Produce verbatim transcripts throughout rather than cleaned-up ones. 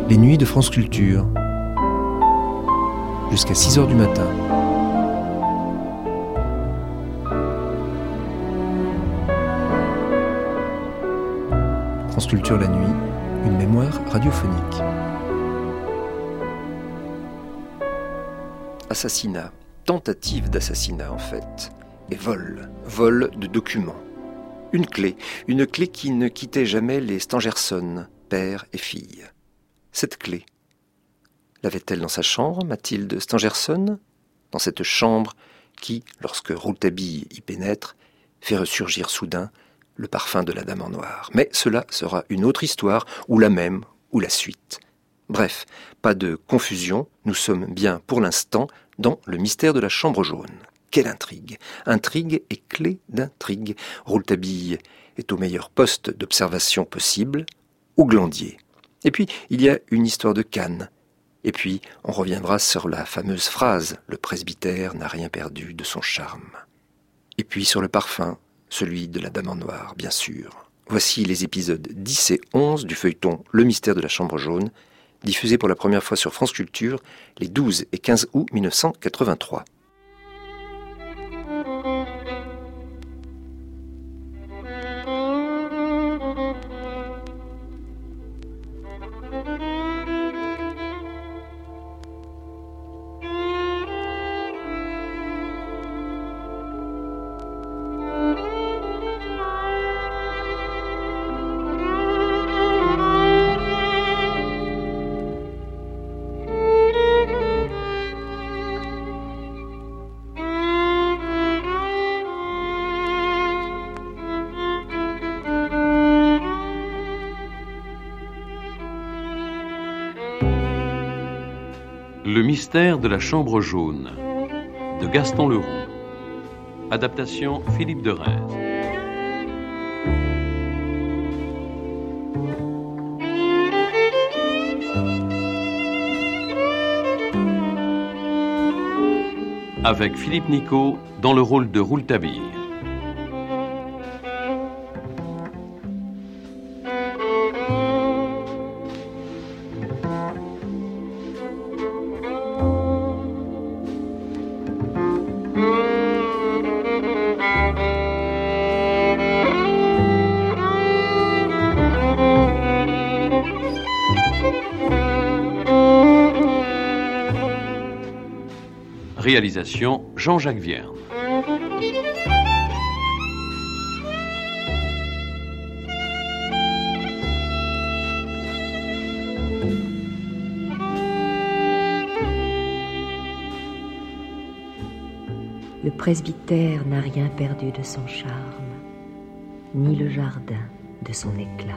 Les nuits de France Culture. Jusqu'à six heures du matin. France Culture la nuit, une mémoire radiophonique. Assassinat, tentative d'assassinat en fait, et vol, vol de documents. Une clé, une clé qui ne quittait jamais les Stangerson, père et fille. Cette clé, l'avait-elle dans sa chambre, Mathilde Stangerson? Dans cette chambre qui, lorsque Rouletabille y pénètre, fait ressurgir soudain le parfum de la dame en noir. Mais cela sera une autre histoire, ou la même, ou la suite. Bref, pas de confusion, nous sommes bien pour l'instant dans le mystère de la chambre jaune. Quelle intrigue! Intrigue et clé d'intrigue. Rouletabille est au meilleur poste d'observation possible, au glandier. Et puis, il y a une histoire de Cannes. Et puis, on reviendra sur la fameuse phrase « Le presbytère n'a rien perdu de son charme ». Et puis sur le parfum, celui de la dame en noir, bien sûr. Voici les épisodes dix et onze du feuilleton « Le mystère de la chambre jaune », diffusé pour la première fois sur France Culture les douze et quinze août mille neuf cent quatre-vingt-trois. Le mystère de la chambre jaune de Gaston Leroux. Adaptation Philippe de Reims. Avec Philippe Nicot dans le rôle de Rouletabille. Réalisation Jean-Jacques Vierne. Le presbytère n'a rien perdu de son charme, ni le jardin de son éclat.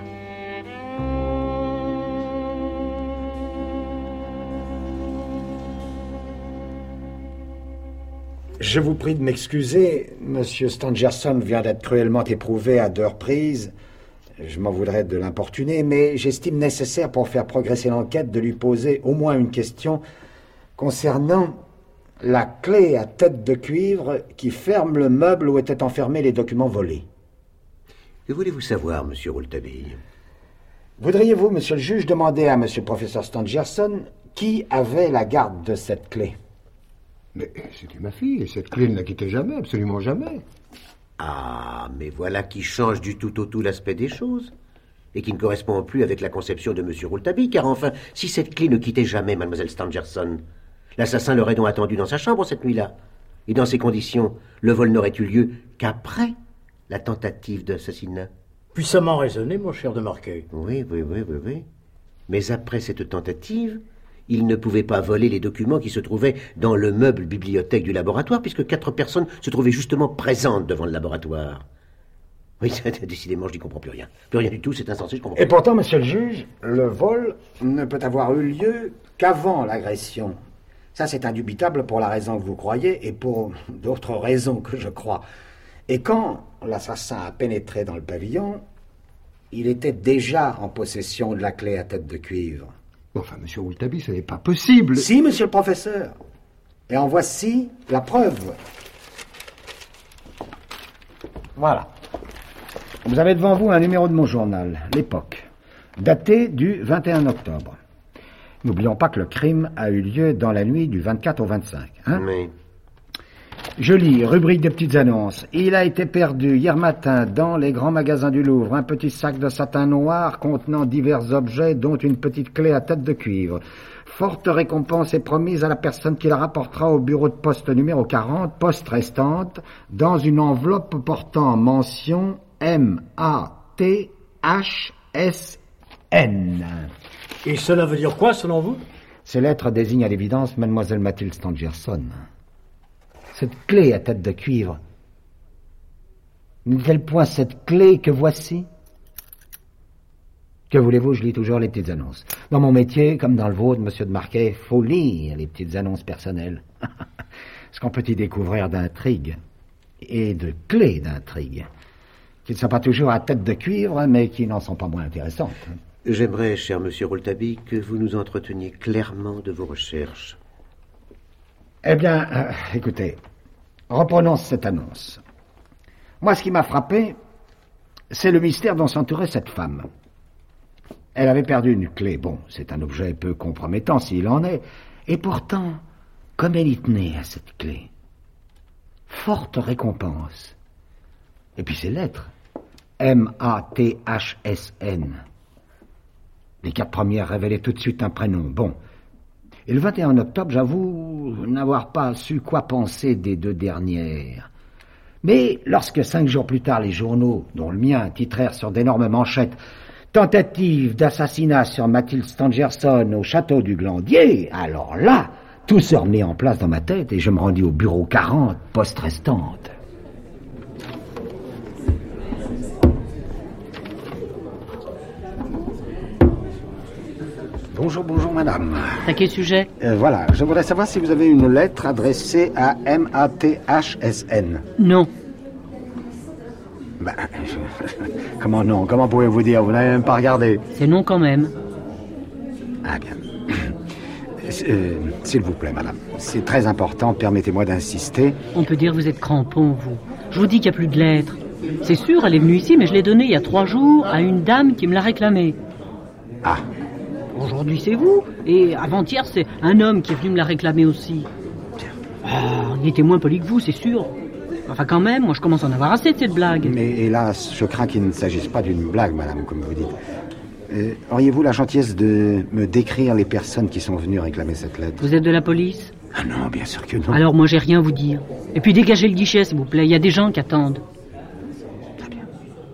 Je vous prie de m'excuser, Monsieur Stangerson vient d'être cruellement éprouvé à deux reprises. Je m'en voudrais de l'importuner, mais j'estime nécessaire pour faire progresser l'enquête de lui poser au moins une question concernant la clé à tête de cuivre qui ferme le meuble où étaient enfermés les documents volés. Que voulez-vous savoir, Monsieur Rouletabille? Voudriez-vous, Monsieur le juge, demander à Monsieur le professeur Stangerson qui avait la garde de cette clé? Mais c'était ma fille, et cette clé ne la quittait jamais, absolument jamais. Ah, mais voilà qui change du tout au tout l'aspect des choses, et qui ne correspond plus avec la conception de Monsieur Rouletabille, car enfin, si cette clé ne quittait jamais Mademoiselle Stangerson, l'assassin l'aurait donc attendu dans sa chambre cette nuit-là. Et dans ces conditions, le vol n'aurait eu lieu qu'après la tentative d'assassinat. Puissamment raisonné, mon cher de Marquet. Oui, oui, oui, oui, oui. Mais après cette tentative, il ne pouvait pas voler les documents qui se trouvaient dans le meuble bibliothèque du laboratoire, puisque quatre personnes se trouvaient justement présentes devant le laboratoire. Oui, décidément, je n'y comprends plus rien. Plus rien du tout, c'est insensé, je comprends Et plus. pourtant, monsieur le juge, le vol ne peut avoir eu lieu qu'avant l'agression. Ça, c'est indubitable pour la raison que vous croyez et pour d'autres raisons que je crois. Et quand l'assassin a pénétré dans le pavillon, il était déjà en possession de la clé à tête de cuivre. Enfin, monsieur Rouletabille, ce n'est pas possible. Si, monsieur le professeur. Et en voici la preuve. Voilà. Vous avez devant vous un numéro de mon journal, L'Époque, daté du vingt et un octobre. N'oublions pas que le crime a eu lieu dans la nuit du vingt-quatre au vingt-cinq. Hein? Oui. Je lis, rubrique de petites annonces. Il a été perdu hier matin dans les grands magasins du Louvre un petit sac de satin noir contenant divers objets, dont une petite clé à tête de cuivre. Forte récompense est promise à la personne qui la rapportera au bureau de poste numéro quarante, poste restante, dans une enveloppe portant mention M A T H S N. Et cela veut dire quoi, selon vous? Ces lettres désignent à l'évidence mademoiselle Mathilde Stangerson. Cette clé à tête de cuivre, n'est-elle point cette clé que voici? Que voulez-vous, je lis toujours les petites annonces. Dans mon métier, comme dans le vôtre, monsieur de Marquet, il faut lire les petites annonces personnelles. Ce qu'on peut y découvrir d'intrigue, et de clés d'intrigue, qui ne sont pas toujours à tête de cuivre, mais qui n'en sont pas moins intéressantes. J'aimerais, cher monsieur Rouletabille, que vous nous entreteniez clairement de vos recherches. Eh bien, euh, écoutez, reprenons cette annonce. Moi, ce qui m'a frappé, c'est le mystère dont s'entourait cette femme. Elle avait perdu une clé. Bon, c'est un objet peu compromettant s'il en est. Et pourtant, comme elle y tenait à cette clé, forte récompense. Et puis ces lettres, M A T H S N. Les quatre premières révélaient tout de suite un prénom. Bon. Et le vingt et un octobre, j'avoue n'avoir pas su quoi penser des deux dernières. Mais lorsque cinq jours plus tard, les journaux, dont le mien, titrèrent sur d'énormes manchettes « Tentative d'assassinat sur Mathilde Stangerson au château du Glandier », alors là, tout se remet en place dans ma tête et je me rendis au bureau quarante, poste restante. Bonjour, bonjour, madame. À quel sujet? euh, Voilà, je voudrais savoir si vous avez une lettre adressée à M A T H S N. Non. Ben, je... comment non? Comment pouvez-vous dire? Vous n'avez même pas regardé. C'est non quand même. Ah bien. Euh, S'il vous plaît, madame. C'est très important, permettez-moi d'insister. On peut dire que vous êtes crampon, vous. Je vous dis qu'il n'y a plus de lettres. C'est sûr, elle est venue ici, mais je l'ai donnée il y a trois jours à une dame qui me l'a réclamée. Ah. Aujourd'hui, c'est vous. Et avant-hier, c'est un homme qui est venu me la réclamer aussi. Ah, il était moins poli que vous, c'est sûr. Enfin, quand même, moi, je commence à en avoir assez de cette blague. Mais hélas, je crains qu'il ne s'agisse pas d'une blague, madame, comme vous dites. Euh, auriez-vous la gentillesse de me décrire les personnes qui sont venues réclamer cette lettre? Vous êtes de la police? Ah non, bien sûr que non. Alors, moi, j'ai rien à vous dire. Et puis, dégagez le guichet, s'il vous plaît. Il y a des gens qui attendent. Très bien.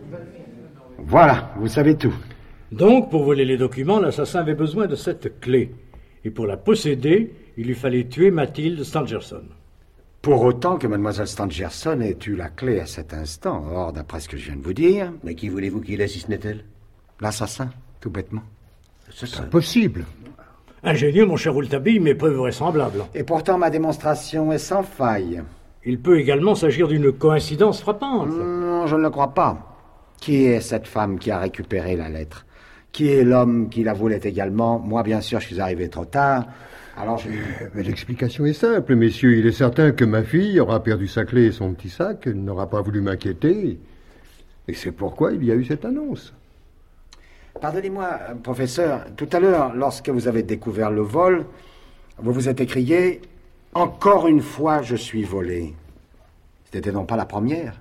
Voilà, vous savez tout. Donc, pour voler les documents, l'assassin avait besoin de cette clé. Et pour la posséder, il lui fallait tuer Mathilde Stangerson. Pour autant que mademoiselle Stangerson ait eu la clé à cet instant. Or, d'après ce que je viens de vous dire... Mais qui voulez-vous qu'il est, si ce n'est-elle? L'assassin, tout bêtement. L'assassin. Impossible. Ingénieux, mon cher Rouletabille, mais peu vraisemblable. Et pourtant, ma démonstration est sans faille. Il peut également s'agir d'une coïncidence frappante. Non, je ne le crois pas. Qui est cette femme qui a récupéré la lettre? Qui est l'homme qui la voulait également? Moi, bien sûr, je suis arrivé trop tard. Alors je... Mais l'explication est simple, messieurs. Il est certain que ma fille aura perdu sa clé et son petit sac. Elle n'aura pas voulu m'inquiéter. Et c'est pourquoi il y a eu cette annonce. Pardonnez-moi, professeur. Tout à l'heure, lorsque vous avez découvert le vol, vous vous êtes écrié « Encore une fois, je suis volé ». C'était donc pas la première?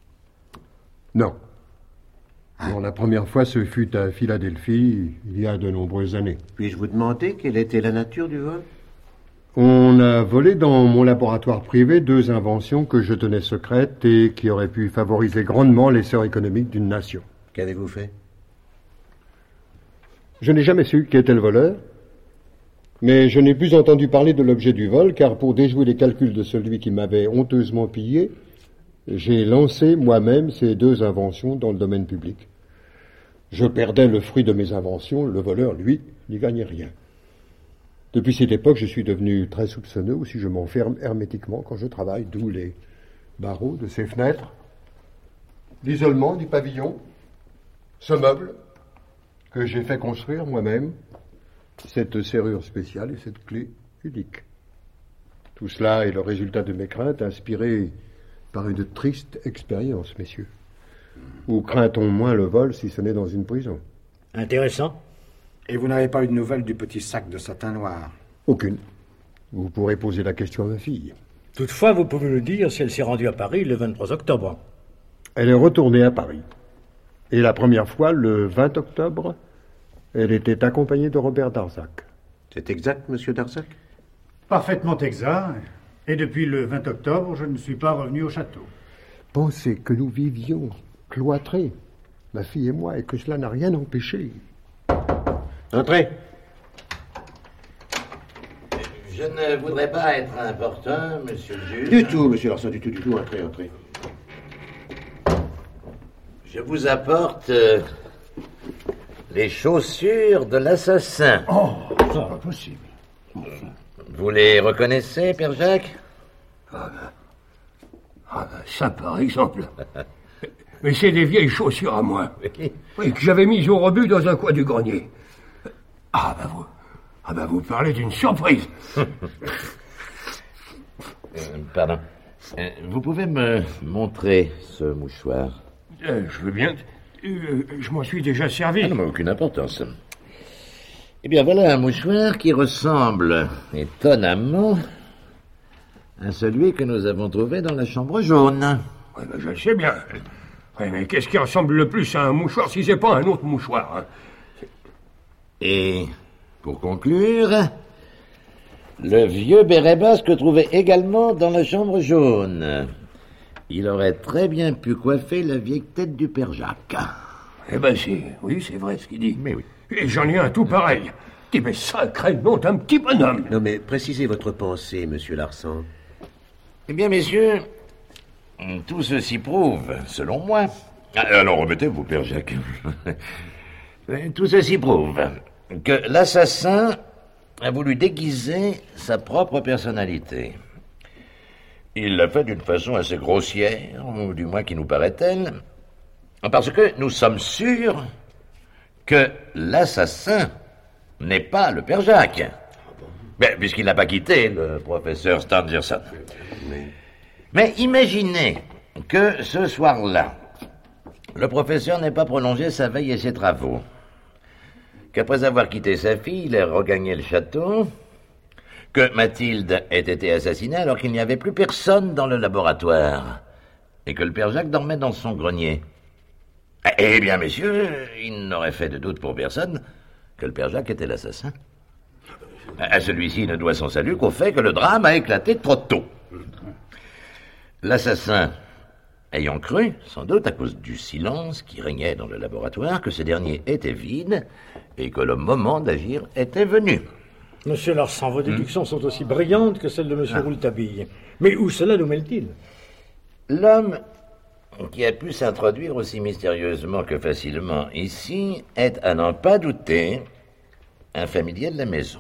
Non. Non, la première fois, ce fut à Philadelphie, il y a de nombreuses années. Puis-je vous demander quelle était la nature du vol? On a volé dans mon laboratoire privé deux inventions que je tenais secrètes et qui auraient pu favoriser grandement l'essor économique d'une nation. Qu'avez-vous fait? Je n'ai jamais su qui était le voleur, mais je n'ai plus entendu parler de l'objet du vol, car pour déjouer les calculs de celui qui m'avait honteusement pillé, j'ai lancé moi-même ces deux inventions dans le domaine public. Je perdais le fruit de mes inventions, le voleur, lui, n'y gagnait rien. Depuis cette époque, je suis devenu très soupçonneux, aussi je m'enferme hermétiquement quand je travaille, d'où les barreaux de ces fenêtres, l'isolement du pavillon, ce meuble que j'ai fait construire moi-même, cette serrure spéciale et cette clé unique. Tout cela est le résultat de mes craintes, inspirées par une triste expérience, messieurs. Où craint-on moins le vol si ce n'est dans une prison? Intéressant. Et vous n'avez pas eu de nouvelles du petit sac de satin noir? Aucune. Vous pourrez poser la question à ma fille. Toutefois, vous pouvez nous dire si elle s'est rendue à Paris le vingt-trois octobre. Elle est retournée à Paris. Et la première fois, le vingt octobre, elle était accompagnée de Robert Darzac. C'est exact, monsieur Darzac? Parfaitement exact. Et depuis le vingt octobre, je ne suis pas revenu au château. Pensez que nous vivions cloîtrés, ma fille et moi, et que cela n'a rien empêché. Entrez. Je ne voudrais pas être important, monsieur le juge. Du tout, monsieur Larsan, du tout, du tout. Entrez, entrez. Je vous apporte euh, les chaussures de l'assassin. Oh, ça pas possible. Vous les reconnaissez, Père Jacques? Ah ben, ah ben, ça par exemple. Mais c'est des vieilles chaussures à moi. Oui. Oui, que j'avais mises au rebut dans un coin du grenier. Ah ben vous, ah ben vous parlez d'une surprise. euh, pardon. Euh, vous pouvez me montrer ce mouchoir? Euh, je veux bien. Euh, je m'en suis déjà servi. Ah non, mais aucune importance. Eh bien, voilà un mouchoir qui ressemble étonnamment à celui que nous avons trouvé dans la chambre jaune. Oui, ben, je le sais bien. Oui, mais qu'est-ce qui ressemble le plus à un mouchoir si c'est pas un autre mouchoir, hein? Et, pour conclure, le vieux béret basque trouvé également dans la chambre jaune. Il aurait très bien pu coiffer la vieille tête du père Jacques. Eh ben, c'est... Oui, c'est vrai ce qu'il dit. Mais oui. Et j'en ai un tout pareil. Eh ben, sacré nom d'un petit bonhomme. Non, mais précisez votre pensée, monsieur Larsan. Eh bien, messieurs, tout ceci prouve, selon moi... Alors, remettez-vous, père Jacques. Tout ceci prouve que l'assassin a voulu déguiser sa propre personnalité. Il l'a fait d'une façon assez grossière, ou du moins qui nous paraît telle, parce que nous sommes sûrs que l'assassin n'est pas le père Jacques. Mais, puisqu'il n'a pas quitté le professeur Stangerson. Mais... Mais imaginez que ce soir-là, le professeur n'ait pas prolongé sa veille et ses travaux, qu'après avoir quitté sa fille, il ait regagné le château, que Mathilde ait été assassinée alors qu'il n'y avait plus personne dans le laboratoire, et que le père Jacques dormait dans son grenier. Eh bien, messieurs, il n'aurait fait de doute pour personne que le père Jacques était l'assassin. À celui-ci ne doit son salut qu'au fait que le drame a éclaté trop tôt. L'assassin ayant cru, sans doute à cause du silence qui régnait dans le laboratoire, que ce dernier était vide et que le moment d'agir était venu. Monsieur Larsan, vos déductions hmm. sont aussi brillantes que celles de monsieur ah. Rouletabille. Mais où cela nous mène-t-il? L'homme qui a pu s'introduire aussi mystérieusement que facilement ici est, à n'en pas douter, un familier de la maison.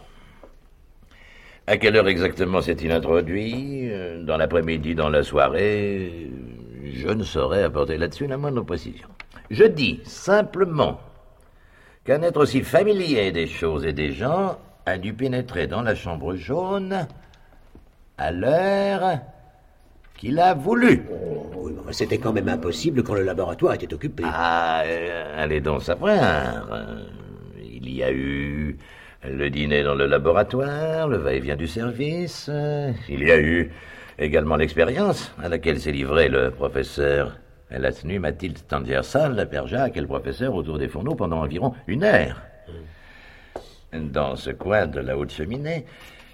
À quelle heure exactement s'est-il introduit? Dans l'après-midi, dans la soirée? Je ne saurais apporter là-dessus la moindre précision. Je dis simplement qu'un être aussi familier des choses et des gens a dû pénétrer dans la chambre jaune à l'heure qu'il a voulu. Oui, mais c'était quand même impossible quand le laboratoire était occupé. Ah, euh, allez donc savoir. Euh, il y a eu le dîner dans le laboratoire, le va-et-vient du service. Euh, il y a eu également l'expérience à laquelle s'est livré le professeur. Elle a tenu Mathilde Stangerson, le père Jacques et le professeur autour des fourneaux pendant environ une heure. Dans ce coin de la haute cheminée,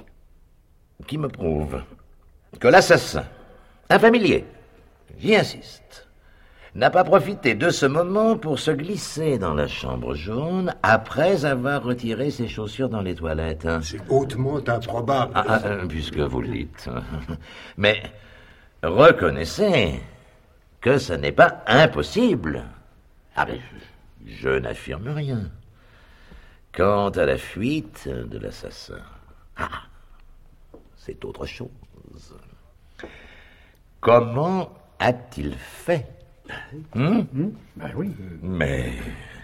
qui me prouve que l'assassin, un familier, j'y insiste, n'a pas profité de ce moment pour se glisser dans la chambre jaune après avoir retiré ses chaussures dans les toilettes. C'est hautement improbable. Ah, ah, puisque vous le dites. Mais reconnaissez que ce n'est pas impossible. Ah, mais je, je n'affirme rien. Quant à la fuite de l'assassin, ah, c'est autre chose. Comment a-t-il fait? Hum? Hum? Ben oui. Mais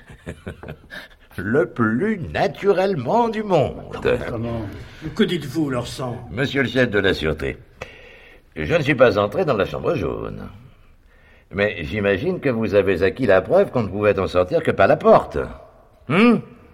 le plus naturellement du monde. Comment? Que dites-vous, Larsan? Monsieur le chef de la sûreté, je ne suis pas entré dans la chambre jaune. Mais j'imagine que vous avez acquis la preuve qu'on ne pouvait en sortir que par la porte. Hum?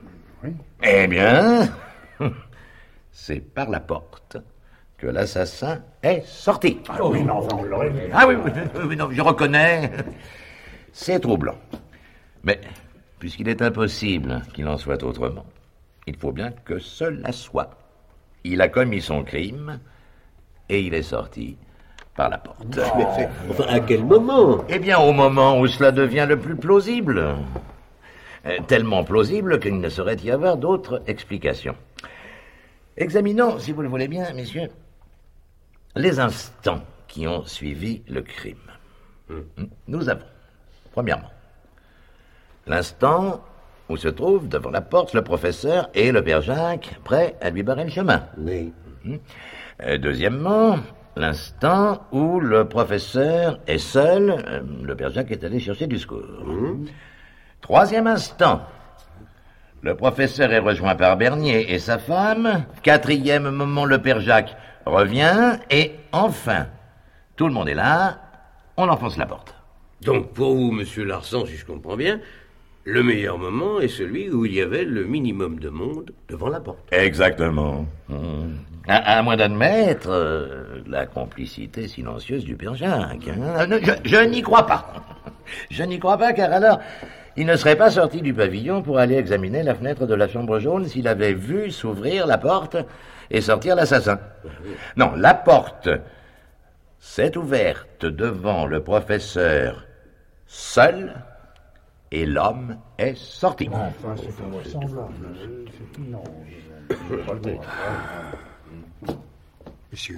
Oui. Eh bien, c'est par la porte que l'assassin est sorti. Ah oui, non, on l'aurait vu. Ah oui, oui, oui, non, je reconnais. C'est troublant. Mais, puisqu'il est impossible qu'il en soit autrement, il faut bien que cela soit. Il a commis son crime et il est sorti par la porte. Mais c'est- enfin, à quel moment? Eh bien, au moment où cela devient le plus plausible. Euh, tellement plausible qu'il ne saurait y avoir d'autre explication. Examinons, si vous le voulez bien, messieurs, les instants qui ont suivi le crime. Nous avons, premièrement, l'instant où se trouve devant la porte le professeur et le père Jacques, prêts à lui barrer le chemin. Oui. Euh, Deuxièmement, l'instant où le professeur est seul, euh, le père Jacques est allé chercher du secours. Troisième instant, le professeur est rejoint par Bernier et sa femme. Quatrième moment, le père Jacques revient. Et enfin, tout le monde est là, on enfonce la porte. Donc pour vous, monsieur Larsan, si je comprends bien, le meilleur moment est celui où il y avait le minimum de monde devant la porte. Exactement. Mmh. À, à moins d'admettre euh, la complicité silencieuse du père Jacques. Hein. Je, je n'y crois pas. Je n'y crois pas, car alors, il ne serait pas sorti du pavillon pour aller examiner la fenêtre de la chambre jaune s'il avait vu s'ouvrir la porte et sortir l'assassin. Non, la porte s'est ouverte devant le professeur seul, et l'homme est sorti. Enfin, c'est invraisemblable. C'est tout, non. Je vais pas le mettre. Messieurs.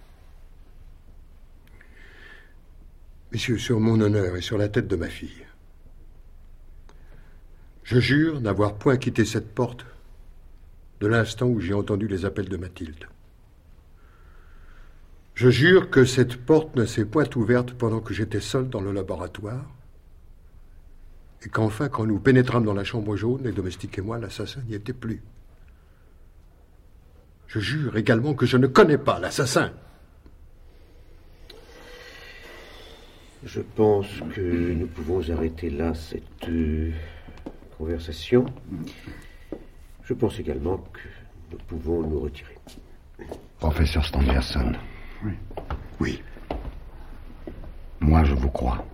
Messieurs, sur mon honneur et sur la tête de ma fille, je jure n'avoir point quitté cette porte de l'instant où j'ai entendu les appels de Mathilde. Je jure que cette porte ne s'est point ouverte pendant que j'étais seul dans le laboratoire, et qu'enfin, quand nous pénétrâmes dans la chambre jaune, les domestiques et moi, l'assassin n'y était plus. Je jure également que je ne connais pas l'assassin. Je pense que nous pouvons arrêter là cette euh, conversation. Je pense également que nous pouvons nous retirer. Professeur Stangerson. Oui. Oui. Moi, je vous crois.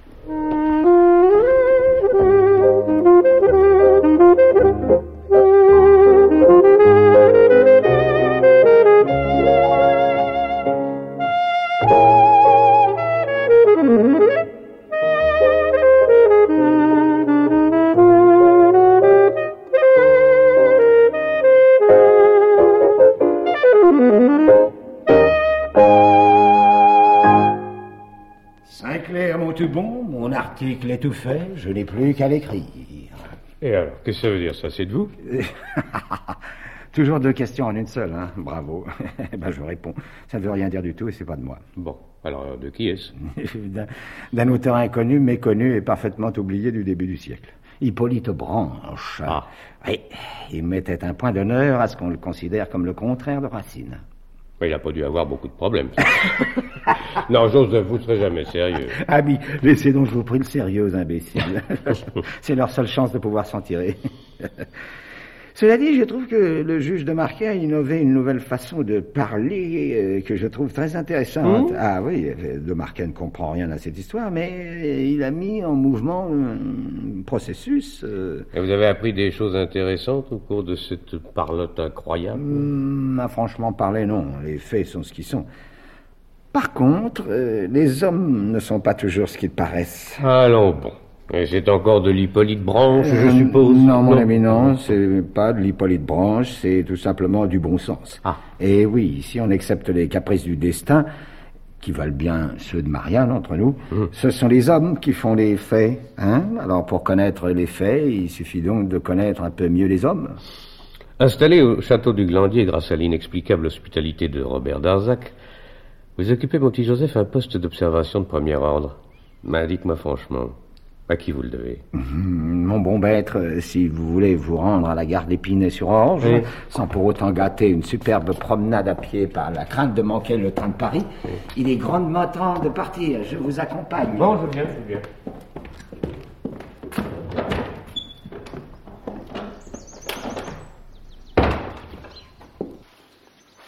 Saint-Clair, mon tout bon, mon article est tout fait, je n'ai plus qu'à l'écrire. Et alors, qu'est-ce que ça veut dire, ça, c'est de vous? Toujours deux questions en une seule, hein. Bravo. Eh ben, je réponds. Ça ne veut rien dire du tout et c'est pas de moi. Bon, alors, de qui est-ce? D'un- D'un auteur inconnu, méconnu et parfaitement oublié du début du siècle. Hippolyte Branche. Ah. Oui, il mettait un point d'honneur à ce qu'on le considère comme le contraire de Racine. Il n'a pas dû avoir beaucoup de problèmes. Non, Joseph, vous ne serez jamais sérieux. Ami, laissez donc, je vous prie, le sérieux aux imbéciles. C'est leur seule chance de pouvoir s'en tirer. Cela dit, je trouve que le juge de Marquet a innové une nouvelle façon de parler euh, que je trouve très intéressante. Mmh. Ah oui, euh, de Marquet ne comprend rien à cette histoire, mais il a mis en mouvement un processus... euh, Et vous avez appris des choses intéressantes au cours de cette parlotte incroyable? hum, à franchement parler, non. Les faits sont ce qu'ils sont. Par contre, euh, les hommes ne sont pas toujours ce qu'ils paraissent. Allons, bon. Et c'est encore de l'Hippolyte Branche, je Euh, suppose? Non, mon ami, non, c'est pas de l'Hippolyte Branche, c'est tout simplement du bon sens. Ah. Et oui, si on accepte les caprices du destin, qui valent bien ceux de Marianne entre nous, Mmh. ce sont les hommes qui font les faits, hein. Alors pour connaître les faits, il suffit donc de connaître un peu mieux les hommes. Installé au château du Glandier grâce à l'inexplicable hospitalité de Robert Darzac, vous occupez, mon petit Joseph, un poste d'observation de premier ordre. Mais dites-moi franchement, à qui vous le devez? Hum, Mon bon maître, euh, si vous voulez vous rendre à la gare d'Épinay-sur-Orge, Oui. sans pour autant gâter une superbe promenade à pied par la crainte de manquer le train de Paris, il est grandement temps de partir. Je vous accompagne. Bon, je viens, je viens.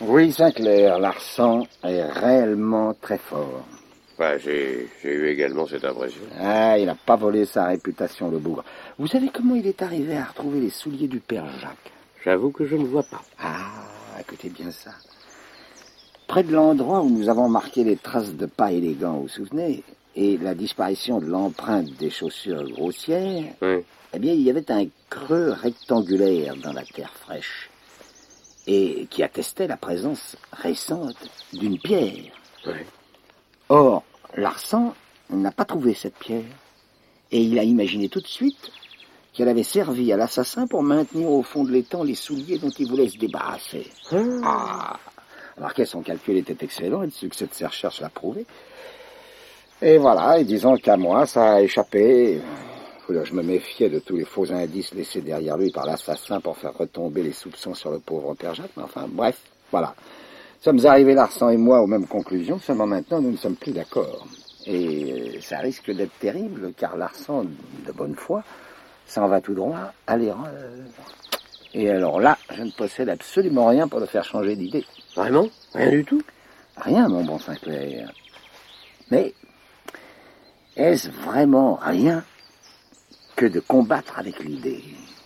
Oui, Sinclair, Larsan est réellement très fort. Bah, j'ai, j'ai eu également cette impression. Ah, il n'a pas volé sa réputation, le bougre. Vous savez comment il est arrivé à retrouver les souliers du père Jacques? J'avoue que je ne vois pas. Ah, écoutez bien ça. Près de l'endroit où nous avons marqué les traces de pas élégants, vous vous souvenez, et la disparition de l'empreinte des chaussures grossières, oui. Eh bien, il y avait un creux rectangulaire dans la terre fraîche, et qui attestait la présence récente d'une pierre. Oui. Or, Larsan n'a pas trouvé cette pierre, et il a imaginé tout de suite qu'elle avait servi à l'assassin pour maintenir au fond de l'étang les souliers dont il voulait se débarrasser. Hum. Ah, remarquez, son calcul était excellent, et le succès de ses recherches l'a prouvé. Et voilà, et disons qu'à moi, ça a échappé. Je me méfiais de tous les faux indices laissés derrière lui par l'assassin pour faire retomber les soupçons sur le pauvre père Jacques, mais enfin, bref, voilà. Sommes arrivés, Larsan et moi, aux mêmes conclusions, seulement maintenant, nous ne sommes plus d'accord. Et ça risque d'être terrible, car Larsan, de bonne foi, s'en va tout droit à l'erreur. Et alors là, je ne possède absolument rien pour le faire changer d'idée. Vraiment? Rien du tout? Rien, mon bon Sinclair. Mais, est-ce vraiment rien que de combattre avec l'idée?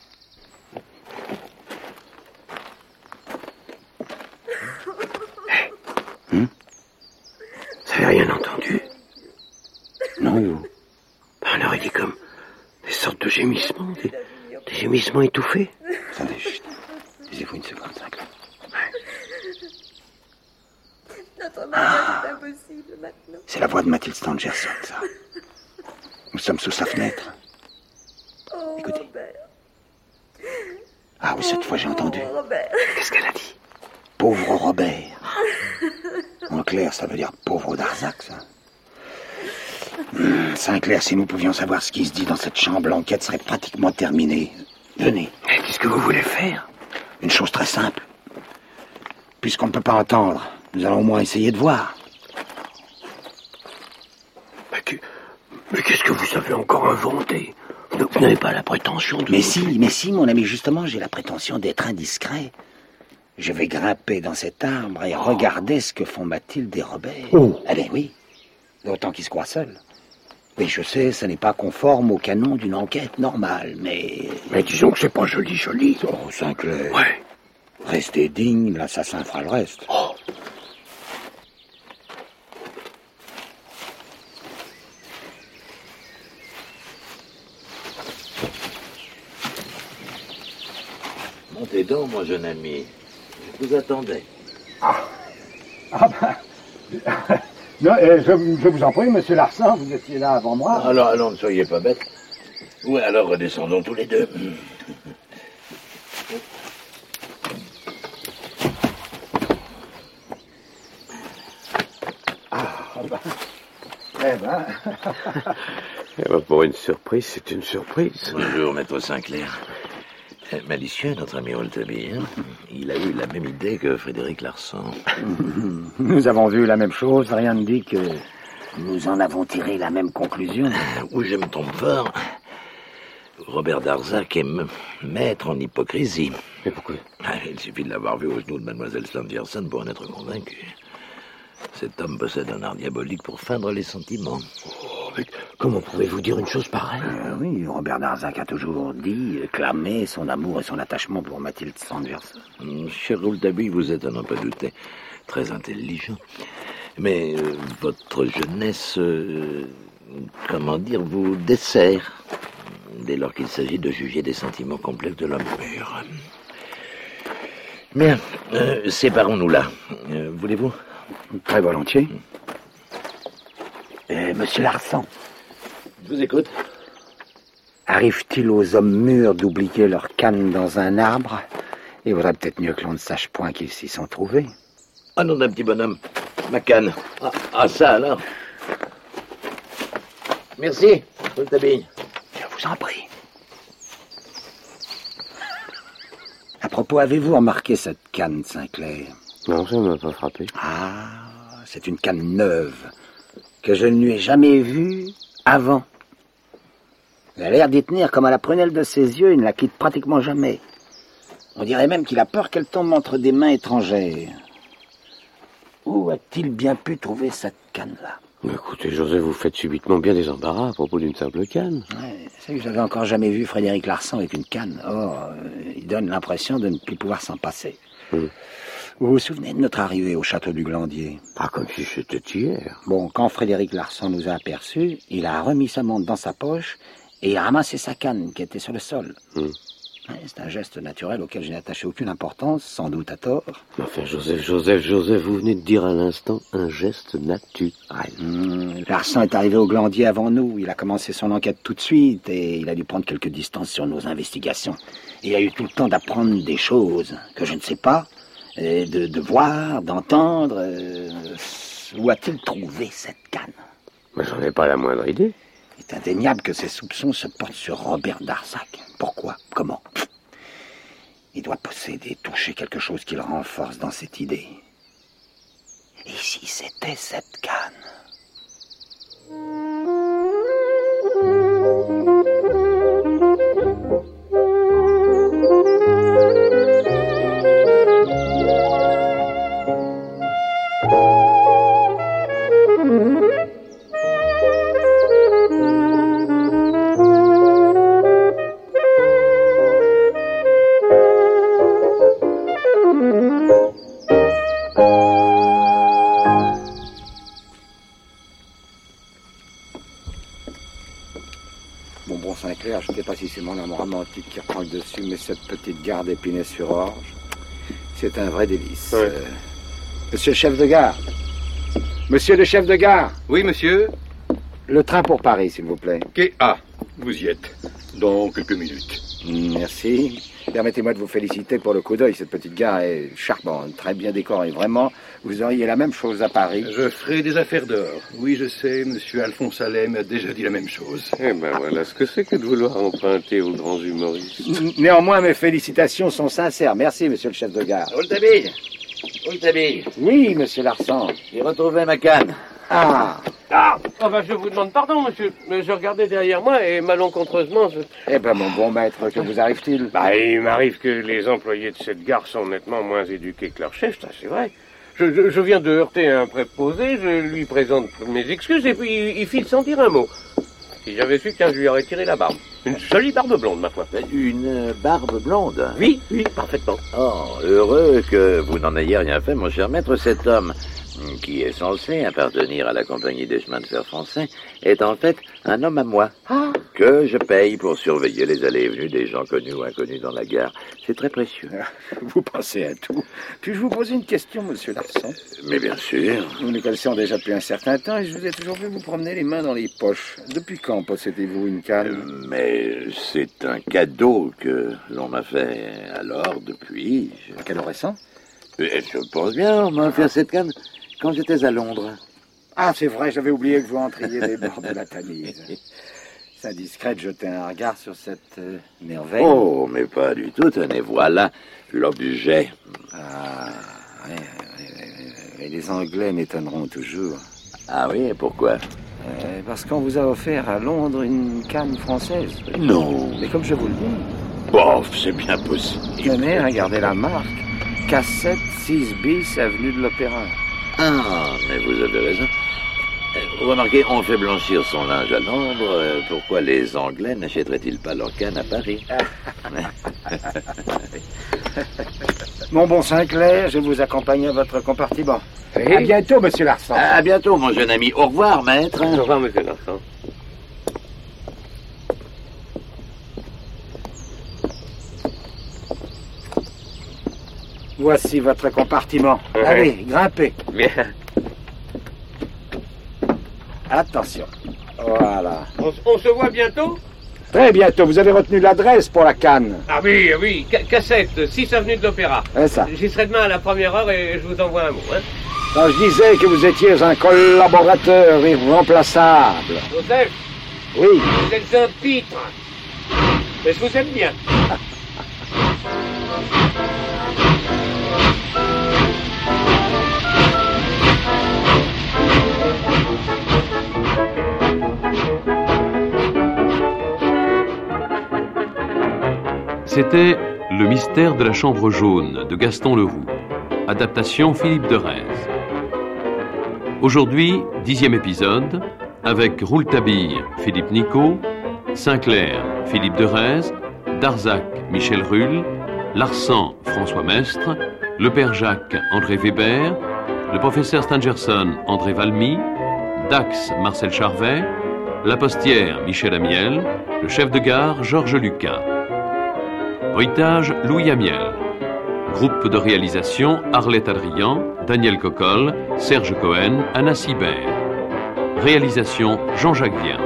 Hum? Vous n'avez rien entendu? Non, vous. Ben, on aurait dit comme des sortes de gémissements, des, des gémissements étouffés. Attendez, chut. Taisez-vous une seconde, Sinclair. Notre mariage ah. est impossible maintenant. C'est la voix de Mathilde Stangerson, ça. Nous sommes sous sa fenêtre. Oh, écoutez. Robert. Ah oui, cette fois j'ai entendu. Oh, Robert. Qu'est-ce qu'elle a dit? Pauvre Robert. En clair, ça veut dire pauvre Darzac, ça. Hum, Sinclair, si nous pouvions savoir ce qui se dit dans cette chambre, l'enquête serait pratiquement terminée. Venez. Qu'est-ce que vous voulez faire? Une chose très simple. Puisqu'on ne peut pas entendre, nous allons au moins essayer de voir. Mais, que, mais qu'est-ce que vous avez encore inventé? Vous n'avez pas la prétention de... Mais si, mais si, mon ami, justement, j'ai la prétention d'être indiscret. Je vais grimper dans cet arbre et regarder ce que font Mathilde et Robert. Oh. Eh bien oui, d'autant qu'ils se croient seuls. Mais je sais, ça n'est pas conforme au canon d'une enquête normale, mais... Mais disons que c'est pas joli, joli. Oh, Sinclair. Ouais. Restez digne, l'assassin fera le reste. Oh. Montez donc, mon jeune ami. Je vous attendais. Ah, ah ben... non, euh, je, je vous en prie, monsieur Larsan, vous étiez là avant moi. Alors, alors, ne soyez pas bête. Oui, alors redescendons tous les deux. Ah, ben... Eh ben... Eh ben, pour une surprise, c'est une surprise. Bonjour, maître Sinclair. Malicieux, notre ami Rouletabille. Hein? Il a eu la même idée que Frédéric Larsan. Nous avons vu la même chose, rien ne dit que nous en avons tiré la même conclusion. Où je me trompe fort, Robert Darzac est maître en hypocrisie. Mais pourquoi? Il suffit de l'avoir vu aux genoux de mademoiselle Stangerson pour en être convaincu. Cet homme possède un art diabolique pour feindre les sentiments. Oh, mais comment pouvez-vous dire une chose pareille? euh, Oui, Robert Darzac a toujours dit, clamé son amour et son attachement pour Mathilde Stangerson. Cher Rouletabille, vous êtes, à n'en pas douter, très intelligent. Mais euh, votre jeunesse, euh, comment dire, vous dessert, dès lors qu'il s'agit de juger des sentiments complexes de l'homme mûr. Bien, euh, séparons-nous là. Euh, voulez-vous? Très volontiers. Euh, monsieur Larsan. Je vous écoute. Arrive-t-il aux hommes mûrs d'oublier leur canne dans un arbre? Il vaudrait peut-être mieux que l'on ne sache point qu'ils s'y sont trouvés. Ah non, d'un petit bonhomme. Ma canne. Ah, ah ça alors. Merci, Rouletabille. Je vous en prie. À propos, avez-vous remarqué cette canne, Sinclair? Non, ça ne m'a pas frappé. Ah, c'est une canne neuve, que je ne lui ai jamais vue avant. Il a l'air d'y tenir comme à la prunelle de ses yeux, il ne la quitte pratiquement jamais. On dirait même qu'il a peur qu'elle tombe entre des mains étrangères. Où a-t-il bien pu trouver cette canne-là? Écoutez, Joseph, vous faites subitement bien des embarras à propos d'une simple canne. Ouais, c'est que j'avais encore jamais vu Frédéric Larsan avec une canne. Or, euh, il donne l'impression de ne plus pouvoir s'en passer. Hum. Vous vous souvenez de notre arrivée au château du Glandier? Pas comme si c'était hier. Bon, quand Frédéric Larsan nous a aperçus, il a remis sa montre dans sa poche et il a ramassé sa canne qui était sur le sol. Hum. Ouais, c'est un geste naturel auquel je n'ai attaché aucune importance, sans doute à tort. Enfin, Joseph, Joseph, Joseph, vous venez de dire à l'instant un geste naturel. Hum, Larsan est arrivé au Glandier avant nous. Il a commencé son enquête tout de suite et il a dû prendre quelques distances sur nos investigations. Il a eu tout le temps d'apprendre des choses que je ne sais pas, et de, de voir, d'entendre. Euh, où a-t-il trouvé cette canne? Mais j'en ai pas la moindre idée. Il est indéniable que ses soupçons se portent sur Robert Darzac. Pourquoi? Comment? Il doit posséder, toucher quelque chose qui le renforce dans cette idée. Et si c'était cette canne? Saint-Clair, je ne sais pas si c'est mon amour romantique qui reprend le dessus, mais cette petite gare d'Épinay-sur-Orge, c'est un vrai délice. Ouais. Euh, monsieur le chef de gare. Monsieur le chef de gare. Oui, monsieur. Le train pour Paris, s'il vous plaît. Quai A, vous y êtes. Dans quelques minutes. Merci. Permettez-moi de vous féliciter pour le coup d'œil. Cette petite gare est charmante, très bien décorée. Vraiment, vous auriez la même chose à Paris. Je ferai des affaires d'or. Oui, je sais, monsieur Alphonse Allais m'a déjà dit la même chose. Eh ben voilà ce que c'est que de vouloir emprunter aux grands humoristes. Néanmoins, mes félicitations sont sincères. Merci, monsieur le chef de gare. Rouletabille Rouletabille Oui, monsieur Larsan. J'ai retrouvé ma canne. Ah Ah oh ben, je vous demande pardon, monsieur. Mais je regardais derrière moi et malencontreusement... Je... Eh ben, mon bon maître, que vous arrive-t-il? Bah, il m'arrive que les employés de cette gare sont nettement moins éduqués que leur chef, ça c'est vrai. Je, je, je viens de heurter un préposé, je lui présente mes excuses et puis il, il file sans dire un mot. Si j'avais su qu'un je lui aurais tiré la barbe. Une jolie barbe blonde, ma foi. Une barbe blonde? Oui, oui, parfaitement. Oh, heureux que vous n'en ayez rien fait, mon cher maître. Cet homme, qui est censé appartenir à la compagnie des chemins de fer français, est en fait un homme à moi, ah. que je paye pour surveiller les allées et venues des gens connus ou inconnus dans la gare. C'est très précieux. Vous pensez à tout. Puis-je vous poser une question, monsieur Larsan? Mais bien sûr. Nous nous connaissons déjà depuis un certain temps et je vous ai toujours vu vous promener les mains dans les poches. Depuis quand possédez-vous une canne? euh, Mais c'est un cadeau que l'on m'a fait alors, depuis... Un cadeau récent? Et je pense bien, on m'a offert cette canne quand j'étais à Londres. Ah, c'est vrai, j'avais oublié que vous entriez les bords de la Tamise. C'est indiscret de jeter un regard sur cette euh, merveille. Oh, mais pas du tout, tenez, voilà l'objet. Ah, ouais, ouais, ouais, ouais. Les Anglais m'étonneront toujours. Ah oui, et pourquoi? euh, Parce qu'on vous a offert à Londres une canne française. Non. Mais comme je vous le dis... Bon, c'est bien possible. Tenez, regardez la marque. Cassette six bis, avenue de l'Opéra. Ah, mais vous avez raison. Vous remarquez, on fait blanchir son linge à Londres. Pourquoi les Anglais n'achèteraient-ils pas leur canne à Paris? Mon bon Saint-Clair, je vous accompagne à votre compartiment. Oui. À bientôt, monsieur Larsan. À bientôt, mon jeune ami. Au revoir, maître. Au revoir, monsieur Larsan. Voici votre compartiment. Ouais. Allez, grimpez. Bien. Attention. Voilà. On, on se voit bientôt? Très bientôt. Vous avez retenu l'adresse pour la canne. Ah oui, oui. Ca- cassette, six avenue de l'Opéra. C'est ça. J'y serai demain à la première heure et je vous envoie un mot. Hein. Quand je disais que vous étiez un collaborateur irremplaçable. Joseph? Oui. Vous êtes un pitre. Mais je vous aime bien. C'était Le mystère de la chambre jaune de Gaston Leroux. Adaptation Philippe de Rheims. Aujourd'hui, dixième épisode, avec Rouletabille, Philippe Nicot, Sinclair, Philippe Derez, Darzac, Michel Rulle, Larsan, François Mestre, le père Jacques, André Weber, le professeur Stangerson, André Valmy, Dax, Marcel Charvet, la postière, Michel Amiel, le chef de gare, Georges Lucas. Bruitage, Louis Amiel. Groupe de réalisation, Arlette Adrian, Daniel Cocolle, Serge Cohen, Anna Sibert. Réalisation, Jean-Jacques Vierne.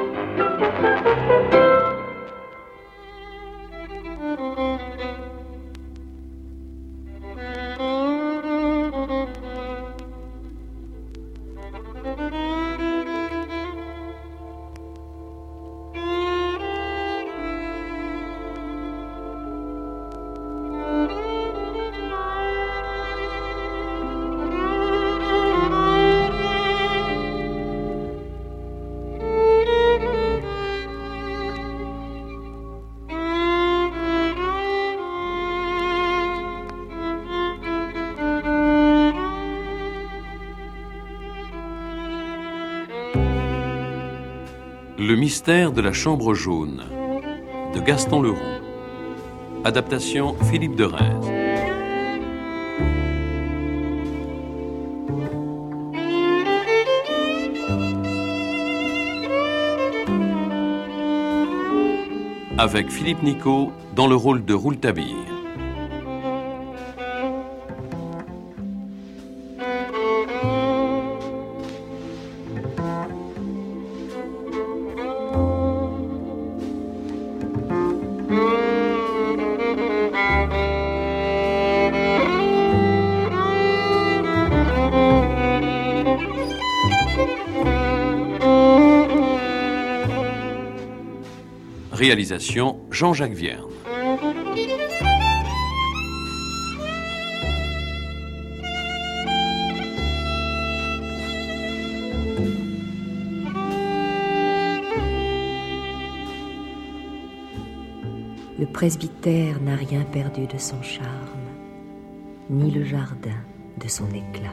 Le mystère de la chambre jaune de Gaston Leroux. Adaptation Philippe Derez. Avec Philippe Nicot dans le rôle de Rouletabille. Réalisation Jean-Jacques Vierne. Le presbytère n'a rien perdu de son charme, ni le jardin de son éclat.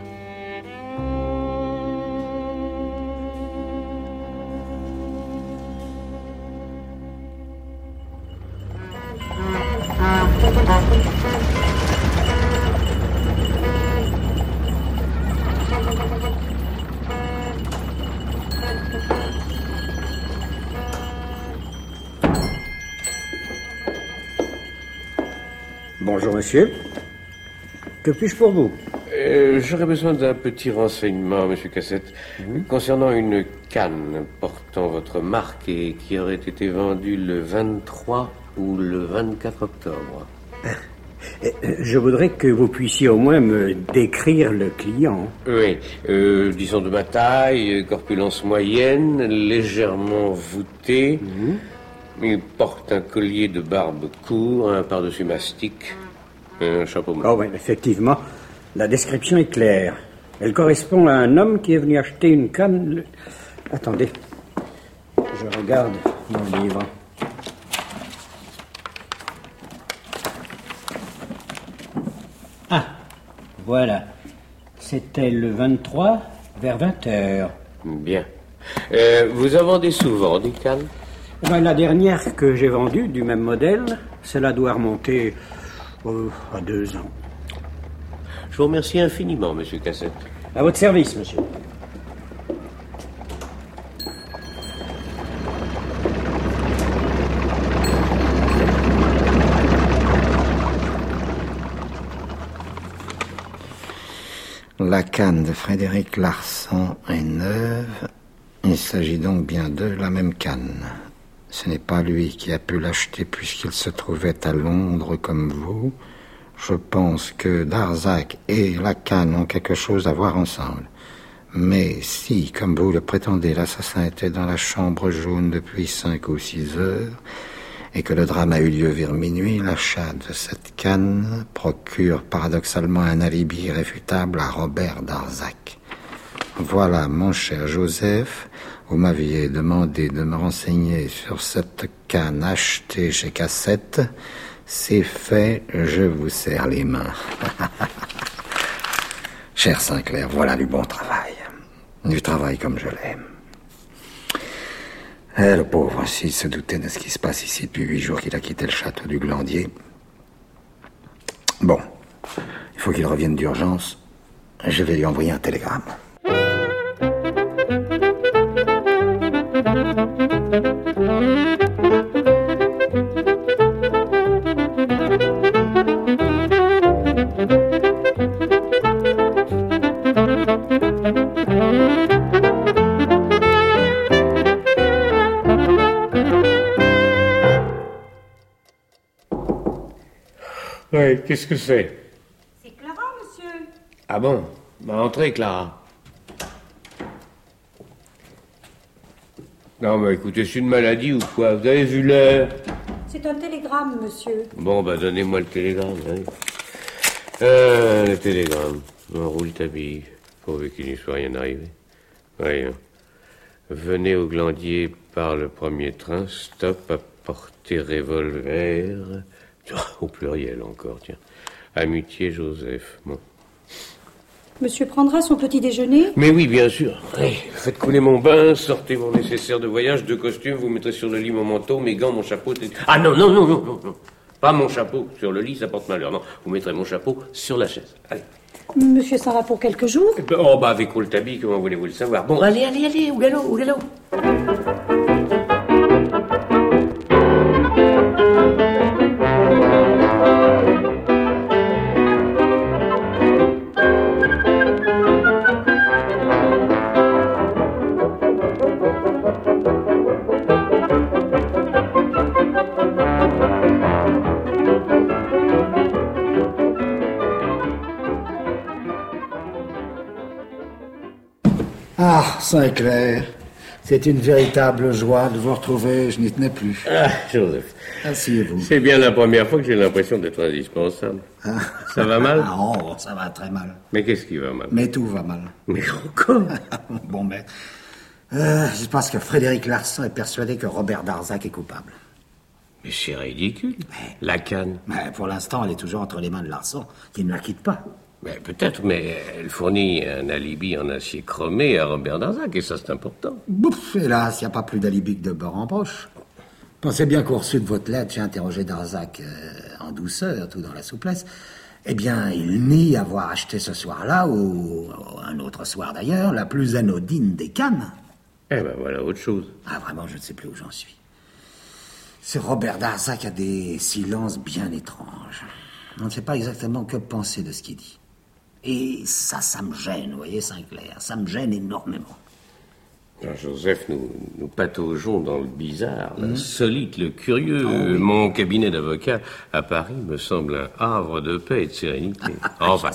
Bonjour monsieur, que puis-je pour vous? euh, J'aurais besoin d'un petit renseignement, monsieur Cassette, mmh. concernant une canne portant votre marque et qui aurait été vendue le vingt-trois ou le vingt-quatre octobre. Je voudrais que vous puissiez au moins me décrire le client. Oui, euh, disons de ma taille, corpulence moyenne, légèrement voûté. Mmh. Il porte un collier de barbe court, un par-dessus mastic, un chapeau blanc. Oh oui, effectivement, la description est claire. Elle correspond à un homme qui est venu acheter une canne... Le... Attendez, je regarde mon livre. Ah, voilà. C'était le vingt-trois, vers vingt heures. Bien. Euh, vous en vendez souvent des cannes? Ben, la dernière que j'ai vendue, du même modèle, cela doit remonter euh, à deux ans. Je vous remercie infiniment, monsieur Cassette. À votre service, monsieur. La canne de Frédéric Larsan est neuve. Il s'agit donc bien de la même canne. Ce n'est pas lui qui a pu l'acheter puisqu'il se trouvait à Londres comme vous. Je pense que Darzac et la canne ont quelque chose à voir ensemble. Mais si, comme vous le prétendez, l'assassin était dans la chambre jaune depuis cinq ou six heures et que le drame a eu lieu vers minuit, l'achat de cette canne procure paradoxalement un alibi irréfutable à Robert Darzac. Voilà, mon cher Joseph, vous m'aviez demandé de me renseigner sur cette canne achetée chez Cassette. C'est fait, je vous serre les mains. Cher Sinclair, voilà du bon travail. Du travail comme je l'aime. Eh, le pauvre, s'il se doutait de ce qui se passe ici depuis huit jours qu'il a quitté le château du Glandier. Bon, il faut qu'il revienne d'urgence. Je vais lui envoyer un télégramme. Oui, qu'est-ce que c'est? C'est Clara, monsieur. Ah bon? Bah, entrez, Clara. Non, bah écoutez, c'est une maladie ou quoi? Vous avez vu l'heure? C'est un télégramme, monsieur. Bon, bah donnez-moi le télégramme. Hein. Euh, le télégramme. On roule t'habille. Pourvu qu'il n'y soit rien arrivé. Voyons. Venez au Glandier par le premier train. Stop, apportez revolver. Au pluriel encore, tiens. Amitié Joseph. Bon. Monsieur prendra son petit déjeuner? Mais oui, bien sûr. Allez, faites couler mon bain, sortez mon nécessaire de voyage, deux costumes, vous mettrez sur le lit mon manteau, mes gants, mon chapeau... t- Ah non, non, non, non, non, non. Pas mon chapeau sur le lit, ça porte malheur. Non, vous mettrez mon chapeau sur la chaise. Allez. Monsieur s'en va pour quelques jours? Oh, bah avec Rouletabille, comment voulez-vous le savoir? Bon, allez, allez, allez, au galop, au galop. Ah, Saint-Clair, c'est une véritable joie de vous retrouver, je n'y tenais plus. Ah, Joseph. Asseyez-vous. C'est bien la première fois que j'ai l'impression d'être indispensable. Ah. Ça va mal? Ah, oh, ça va très mal. Mais qu'est-ce qui va mal? Mais tout va mal. Mais encore? Bon, mais... Euh, je pense que Frédéric Larsan est persuadé que Robert Darzac est coupable. Mais c'est ridicule. Mais... La canne. Mais pour l'instant, elle est toujours entre les mains de Larsan, qui ne la quitte pas. Mais peut-être, mais elle fournit un alibi en acier chromé à Robert Darzac, et ça c'est important. Bouf, hélas, il n'y a pas plus d'alibi que de beurre en poche. Pensez bien qu'au reçu de votre lettre, j'ai interrogé Darzac euh, en douceur, tout dans la souplesse. Eh bien, il nie avoir acheté ce soir-là, ou, ou un autre soir d'ailleurs, la plus anodine des cannes. Eh ben voilà autre chose. Ah, vraiment, je ne sais plus où j'en suis. Ce Robert Darzac a des silences bien étranges. On ne sait pas exactement que penser de ce qu'il dit. Et ça, ça me gêne, vous voyez, Saint-Clair. Ça me gêne énormément. Alors, Joseph, nous, nous pataugeons dans le bizarre, l'insolite, le curieux. Oh, oui. Mon cabinet d'avocat à Paris me semble un havre de paix et de sérénité. Enfin.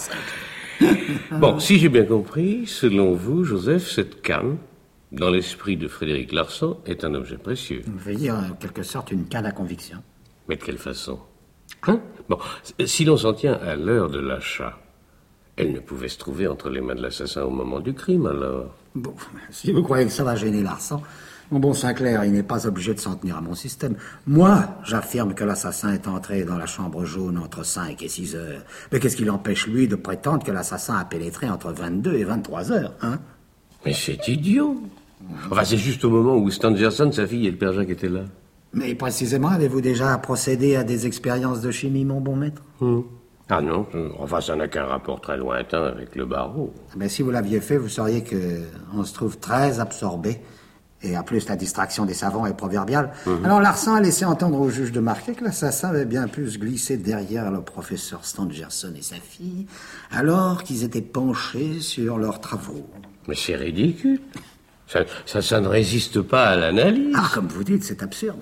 Bon, si j'ai bien compris, selon vous, Joseph, cette canne, dans l'esprit de Frédéric Larsan, est un objet précieux. Vous voulez dire, en quelque sorte, une canne à conviction. Mais de quelle façon? Hein? Bon, si l'on s'en tient à l'heure de l'achat, elle ne pouvait se trouver entre les mains de l'assassin au moment du crime, alors. Bon, si vous croyez que ça va gêner Larsan, mon bon Saint-Clair, il n'est pas obligé de s'en tenir à mon système. Moi, j'affirme que l'assassin est entré dans la chambre jaune entre cinq et six heures. Mais qu'est-ce qui l'empêche, lui, de prétendre que l'assassin a pénétré entre vingt-deux et vingt-trois heures, hein? Mais c'est idiot. Enfin, c'est juste au moment où Stangerson, sa fille et le père Jacques étaient là. Mais précisément, avez-vous déjà procédé à des expériences de chimie, mon bon maître? Hum. Ah non, enfin, ça n'a qu'un rapport très lointain avec le barreau. Mais si vous l'aviez fait, vous sauriez que on se trouve très absorbé. Et en plus, la distraction des savants est proverbiale. Mmh. Alors, Larsan a laissé entendre au juge de marquer que l'assassin avait bien pu se glisser derrière le professeur Stangerson et sa fille, alors qu'ils étaient penchés sur leurs travaux. Mais c'est ridicule. Ça, ça, ça ne résiste pas à l'analyse. Ah, comme vous dites, c'est absurde.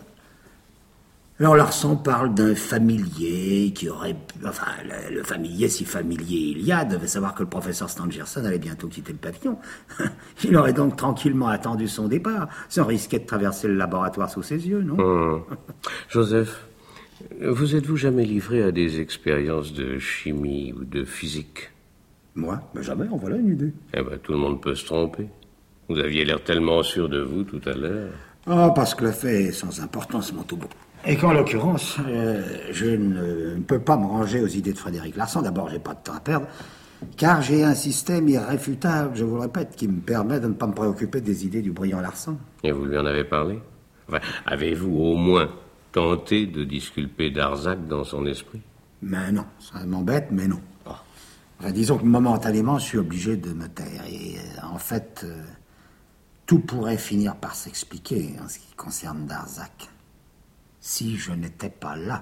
Alors Larsan parle d'un familier qui aurait... Enfin, le, le familier, si familier il y a, devait savoir que le professeur Stangerson allait bientôt quitter le pavillon. Il aurait donc tranquillement attendu son départ, sans risquer de traverser le laboratoire sous ses yeux, non? Hum. Joseph, vous êtes-vous jamais livré à des expériences de chimie ou de physique? Moi? Ben jamais, en voilà une idée. Eh ben, tout le monde peut se tromper. Vous aviez l'air tellement sûr de vous tout à l'heure. Ah, parce que le fait est sans importance, mon tout beau. Et qu'en l'occurrence, euh, je ne, ne peux pas me ranger aux idées de Frédéric Larsan. D'abord, j'ai pas de temps à perdre. Car j'ai un système irréfutable, je vous le répète, qui me permet de ne pas me préoccuper des idées du brillant Larsan. Et vous lui en avez parlé? Enfin, avez-vous au moins tenté de disculper Darzac dans son esprit? Mais non, ça m'embête, mais non. Oh. Enfin, disons que momentanément, je suis obligé de me taire. Et euh, en fait, euh, tout pourrait finir par s'expliquer en ce qui concerne Darzac. Si je n'étais pas là.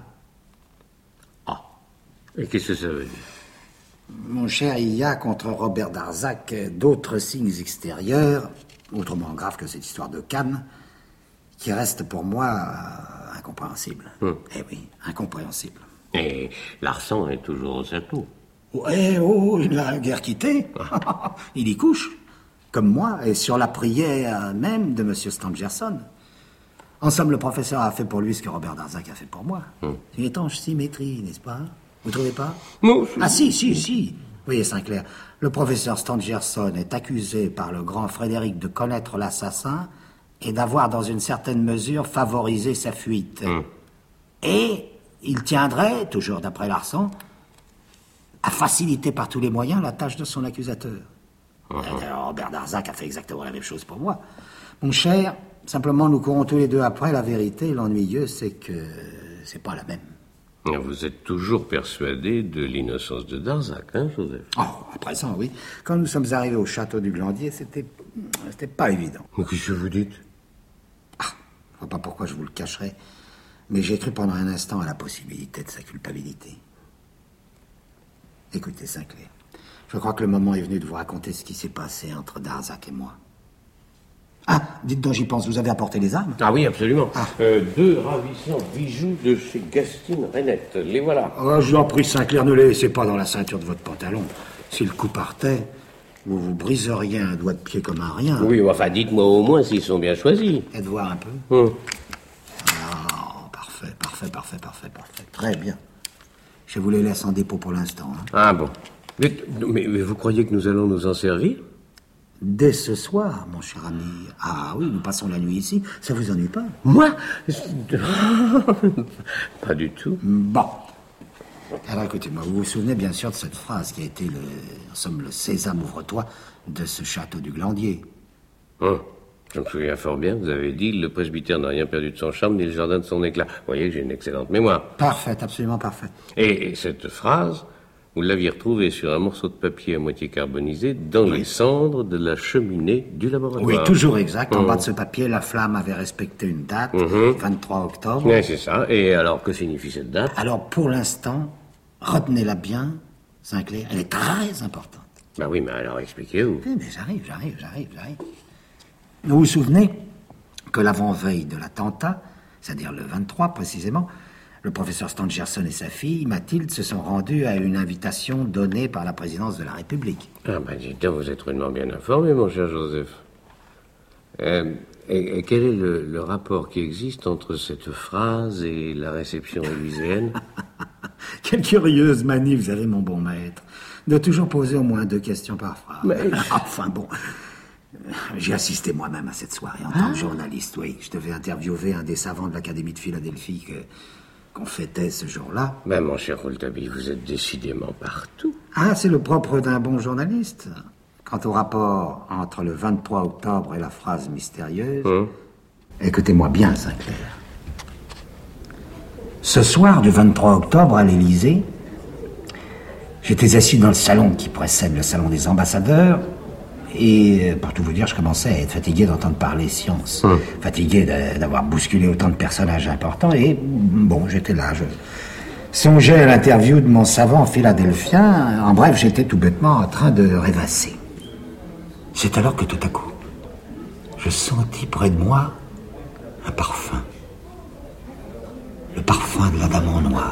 Ah. Et qu'est-ce que ça veut dire? Mon cher, il y a contre Robert Darzac d'autres signes extérieurs, autrement graves que cette histoire de Cannes, qui restent pour moi euh, incompréhensibles. Hum. Eh oui, incompréhensibles. Et Larsan est toujours au château. Ouais, oh, il ne l'a guère quitté. Il y couche, comme moi, et sur la prière même de M. Stangerson. En somme, le professeur a fait pour lui ce que Robert Darzac a fait pour moi. Hum. Une étanche symétrie, n'est-ce pas? Vous trouvez pas? Non. Ah si, si, si. Voyez, Sinclair, le professeur Stangerson est accusé par le grand Frédéric de connaître l'assassin et d'avoir, dans une certaine mesure, favorisé sa fuite. Hum. Et il tiendrait, toujours d'après Larsan, à faciliter par tous les moyens la tâche de son accusateur. Hum. Alors, Robert Darzac a fait exactement la même chose pour moi. Mon cher, simplement, nous courons tous les deux après la vérité. L'ennuyeux, c'est que c'est pas la même. Vous êtes toujours persuadé de l'innocence de Darzac, hein, Joseph? Oh, à présent, oui. Quand nous sommes arrivés au château du Glandier, c'était... c'était pas évident. Mais qu'est-ce que vous dites? Ah, je ne vois pas pourquoi je vous le cacherais, mais j'ai cru pendant un instant à la possibilité de sa culpabilité. Écoutez, Sinclair, je crois que le moment est venu de vous raconter ce qui s'est passé entre Darzac et moi. Ah, dites donc, j'y pense, vous avez apporté les armes? Ah oui, absolument. Ah. Euh, deux ravissants bijoux de chez Gastine Renette, les voilà. Oh, je vous en prie, Sinclair, ne les laissez pas dans la ceinture de votre pantalon. Si le coup partait, vous vous briseriez un doigt de pied comme un rien. Oui, enfin, dites-moi au moins s'ils sont bien choisis. Faites voir un peu. Hum. Ah, parfait, parfait, parfait, parfait, parfait. Très bien. Je vous les laisse en dépôt pour l'instant. Hein. Ah bon. Mais, mais, mais vous croyez que nous allons nous en servir? Dès ce soir, mon cher ami. Ah oui, nous passons la nuit ici. Ça vous ennuie pas? Moi? Pas du tout. Bon. Alors écoutez-moi, vous vous souvenez bien sûr de cette phrase qui a été, le, en somme, le sésame ouvre-toi de ce château du Glandier. Hum, je me souviens fort bien, vous avez dit, le presbytère n'a rien perdu de son charme, ni le jardin de son éclat. Vous voyez que j'ai une excellente mémoire. Parfaite, absolument parfaite. Et, et cette phrase, vous l'aviez retrouvée sur un morceau de papier à moitié carbonisé dans oui. les cendres de la cheminée du laboratoire. Oui, toujours exact. En mmh. bas de ce papier, la flamme avait respecté une date, mmh. vingt-trois octobre. Oui, c'est ça. Et alors, que signifie cette date? Alors, pour l'instant, retenez-la bien, Sinclair. Elle est très importante. Ben oui, mais alors expliquez-vous. Oui, mais j'arrive, j'arrive, j'arrive, j'arrive. Vous vous souvenez que l'avant-veille de l'attentat, c'est-à-dire le vingt-trois précisément, le professeur Stangerson et sa fille, Mathilde, se sont rendus à une invitation donnée par la présidence de la République. Ah ben dites donc, vous êtes rudement bien informé, mon cher Joseph. Euh, et, et quel est le, le rapport qui existe entre cette phrase et la réception élyséenne? Quelle curieuse manie vous avez, mon bon maître, de toujours poser au moins deux questions par phrase. Mais... Enfin bon, j'ai assisté moi-même à cette soirée en tant que journaliste, oui. Je devais interviewer un des savants de l'Académie de Philadelphie que... qu'on fêtait ce jour-là. Ben, mon cher Rouletabille, vous êtes décidément partout. Ah, c'est le propre d'un bon journaliste. Quant au rapport entre le vingt-trois octobre et la phrase mystérieuse, hum. écoutez-moi bien, Sinclair. Ce soir du vingt-trois octobre, à l'Élysée, j'étais assis dans le salon qui précède le salon des ambassadeurs, et, pour tout vous dire, je commençais à être fatigué d'entendre parler science. Hum. Fatigué d'avoir bousculé autant de personnages importants. Et, bon, j'étais là. Je songeais à l'interview de mon savant philadelphien. En bref, j'étais tout bêtement en train de rêvasser. C'est alors que tout à coup, je sentis près de moi un parfum. Le parfum de la dame en noir.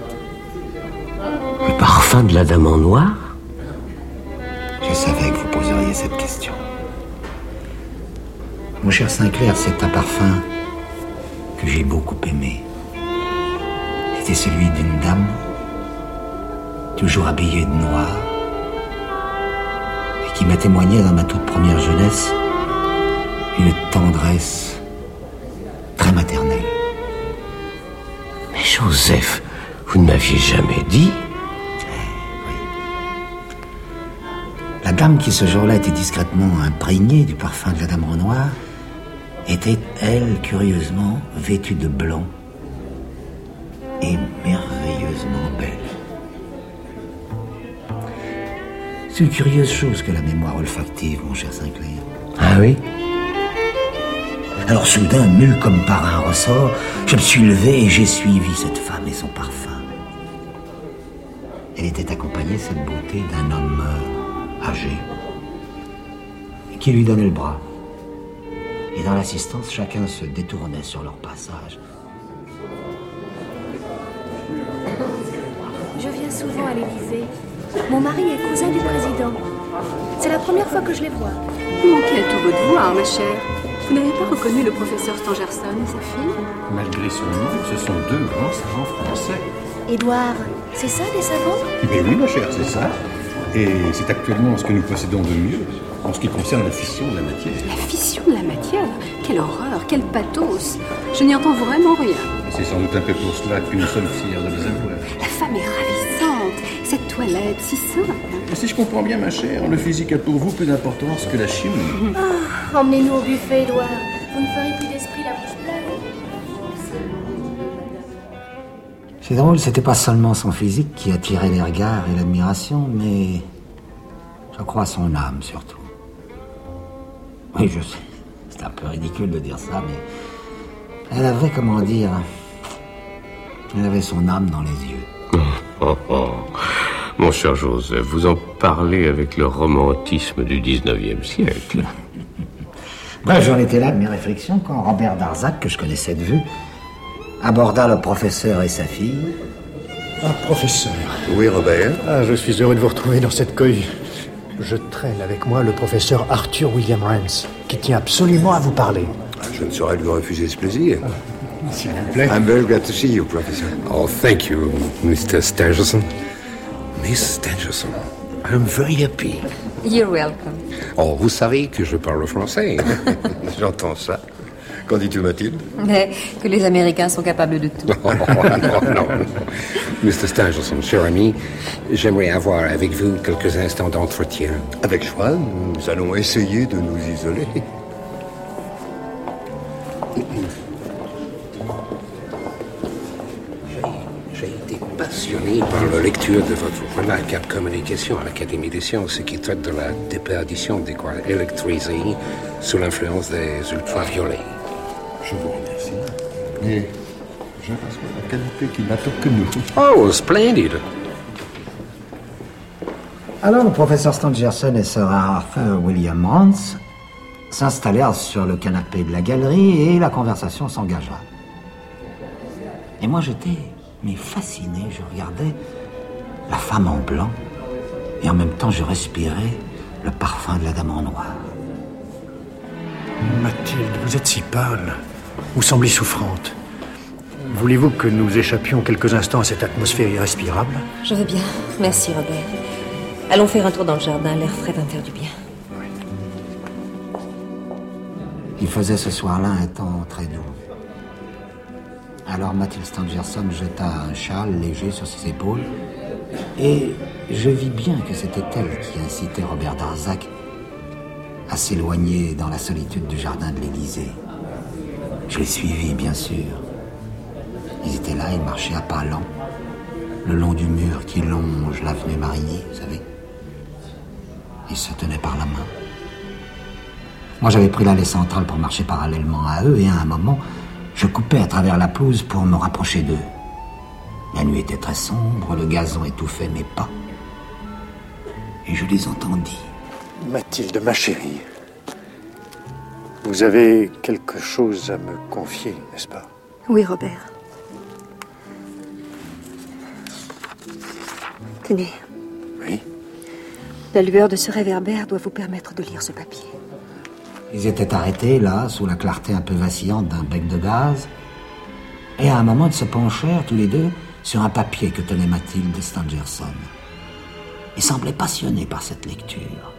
Le parfum de la dame en noir? Je savais que vous poseriez cette question. Mon cher Sinclair, c'est un parfum que j'ai beaucoup aimé. C'était celui d'une dame, toujours habillée de noir, et qui m'a témoigné dans ma toute première jeunesse une tendresse très maternelle. Mais Joseph, vous ne m'aviez jamais dit... La dame qui ce jour-là était discrètement imprégnée du parfum de la dame en noir était, elle, curieusement, vêtue de blanc et merveilleusement belle. C'est une curieuse chose que la mémoire olfactive, mon cher Sinclair. Ah oui? Alors soudain, mue comme par un ressort, je me suis levé et j'ai suivi cette femme et son parfum. Elle était accompagnée, cette beauté, d'un homme euh, âgé qui lui donnait le bras. Et dans l'assistance, chacun se détournait sur leur passage. Je viens souvent à l'Élysée. Mon mari est cousin du président. C'est la première fois que je les vois. Vous manquez à tout votre devoir, ma chère. Vous n'avez pas reconnu le professeur Stangerson et sa fille? Malgré son nom, ce sont deux grands savants français. Édouard, c'est ça des savants? Mais oui, ma chère, c'est ça. Et c'est actuellement ce que nous possédons de mieux en ce qui concerne la fission de la matière. La fission de la matière? Quelle horreur, quel pathos! Je n'y entends vraiment rien. C'est sans doute un peu pour cela que nous sommes fiers de les avoir. La femme est ravissante, cette toilette si simple. Si je comprends bien, ma chère, le physique a pour vous plus d'importance que la chimie. Ah, emmenez-nous au buffet, Édouard. Vous ne ferez plus d'esprit la bouche pleine. C'est drôle, c'était pas seulement son physique qui attirait les regards et l'admiration, mais je crois son âme surtout. Oui, je sais, c'est un peu ridicule de dire ça, mais elle avait, comment dire, elle avait son âme dans les yeux. Oh, oh, oh. Mon cher Joseph, vous en parlez avec le romantisme du dix-neuvième siècle. Bref, j'en étais là de mes réflexions quand Robert Darzac, que je connaissais de vue, aborda le professeur et sa fille. Ah, professeur. Oui, Robert. Ah, je suis heureux de vous retrouver dans cette cohue. Je traîne avec moi le professeur Arthur William Rance, qui tient absolument à vous parler. Je ne saurais lui refuser ce plaisir. Ah, s'il vous plaît. I'm very glad to see you, Professor. Oh, thank you, Mister Stangerson. Miss Stangerson, I'm very happy. You're welcome. Oh, vous savez que je parle français. J'entends ça. Qu'en dis-tu, Mathilde? Mais que les Américains sont capables de tout. Oh, non, non. Mister Stangerson, cher ami, j'aimerais avoir avec vous quelques instants d'entretien. Avec joie, nous allons essayer de nous isoler. J'ai été passionné par la lecture de votre remarquable communication à l'Académie des sciences qui traite de la déperdition des corps électrisés sous l'influence des ultraviolets. Je vous remercie. Et j'ai un canapé qui n'attend que nous. Oh, splendide! Alors le professeur Stangerson et Sir Arthur William Rance s'installèrent sur le canapé de la galerie et la conversation s'engagea. Et moi j'étais mais fasciné, je regardais la femme en blanc et en même temps je respirais le parfum de la dame en noir. Mathilde, vous êtes si pâle. Vous semblez souffrante. Voulez-vous que nous échappions quelques instants à cette atmosphère irrespirable? Je veux bien. Merci, Robert. Allons faire un tour dans le jardin. L'air frais va me faire du bien. Il faisait ce soir-là un temps très doux. Alors Mathilde Stangerson jeta un châle léger sur ses épaules et je vis bien que c'était elle qui incitait Robert Darzac à s'éloigner dans la solitude du jardin de l'Élysée. Je les suivis, bien sûr. Ils étaient là, ils marchaient à pas lents, le long du mur qui longe l'avenue Marigny, vous savez. Ils se tenaient par la main. Moi, j'avais pris l'allée centrale pour marcher parallèlement à eux, et à un moment, je coupais à travers la pelouse pour me rapprocher d'eux. La nuit était très sombre, le gazon étouffait mes pas, et je les entendis. Mathilde, ma chérie, vous avez quelque chose à me confier, n'est-ce pas? Oui, Robert. Tenez. Oui. La lueur de ce réverbère doit vous permettre de lire ce papier. Ils étaient arrêtés, là, sous la clarté un peu vacillante d'un bec de gaz, et à un moment, ils se penchèrent, tous les deux, sur un papier que tenait Mathilde Stangerson. Ils semblaient passionnés par cette lecture.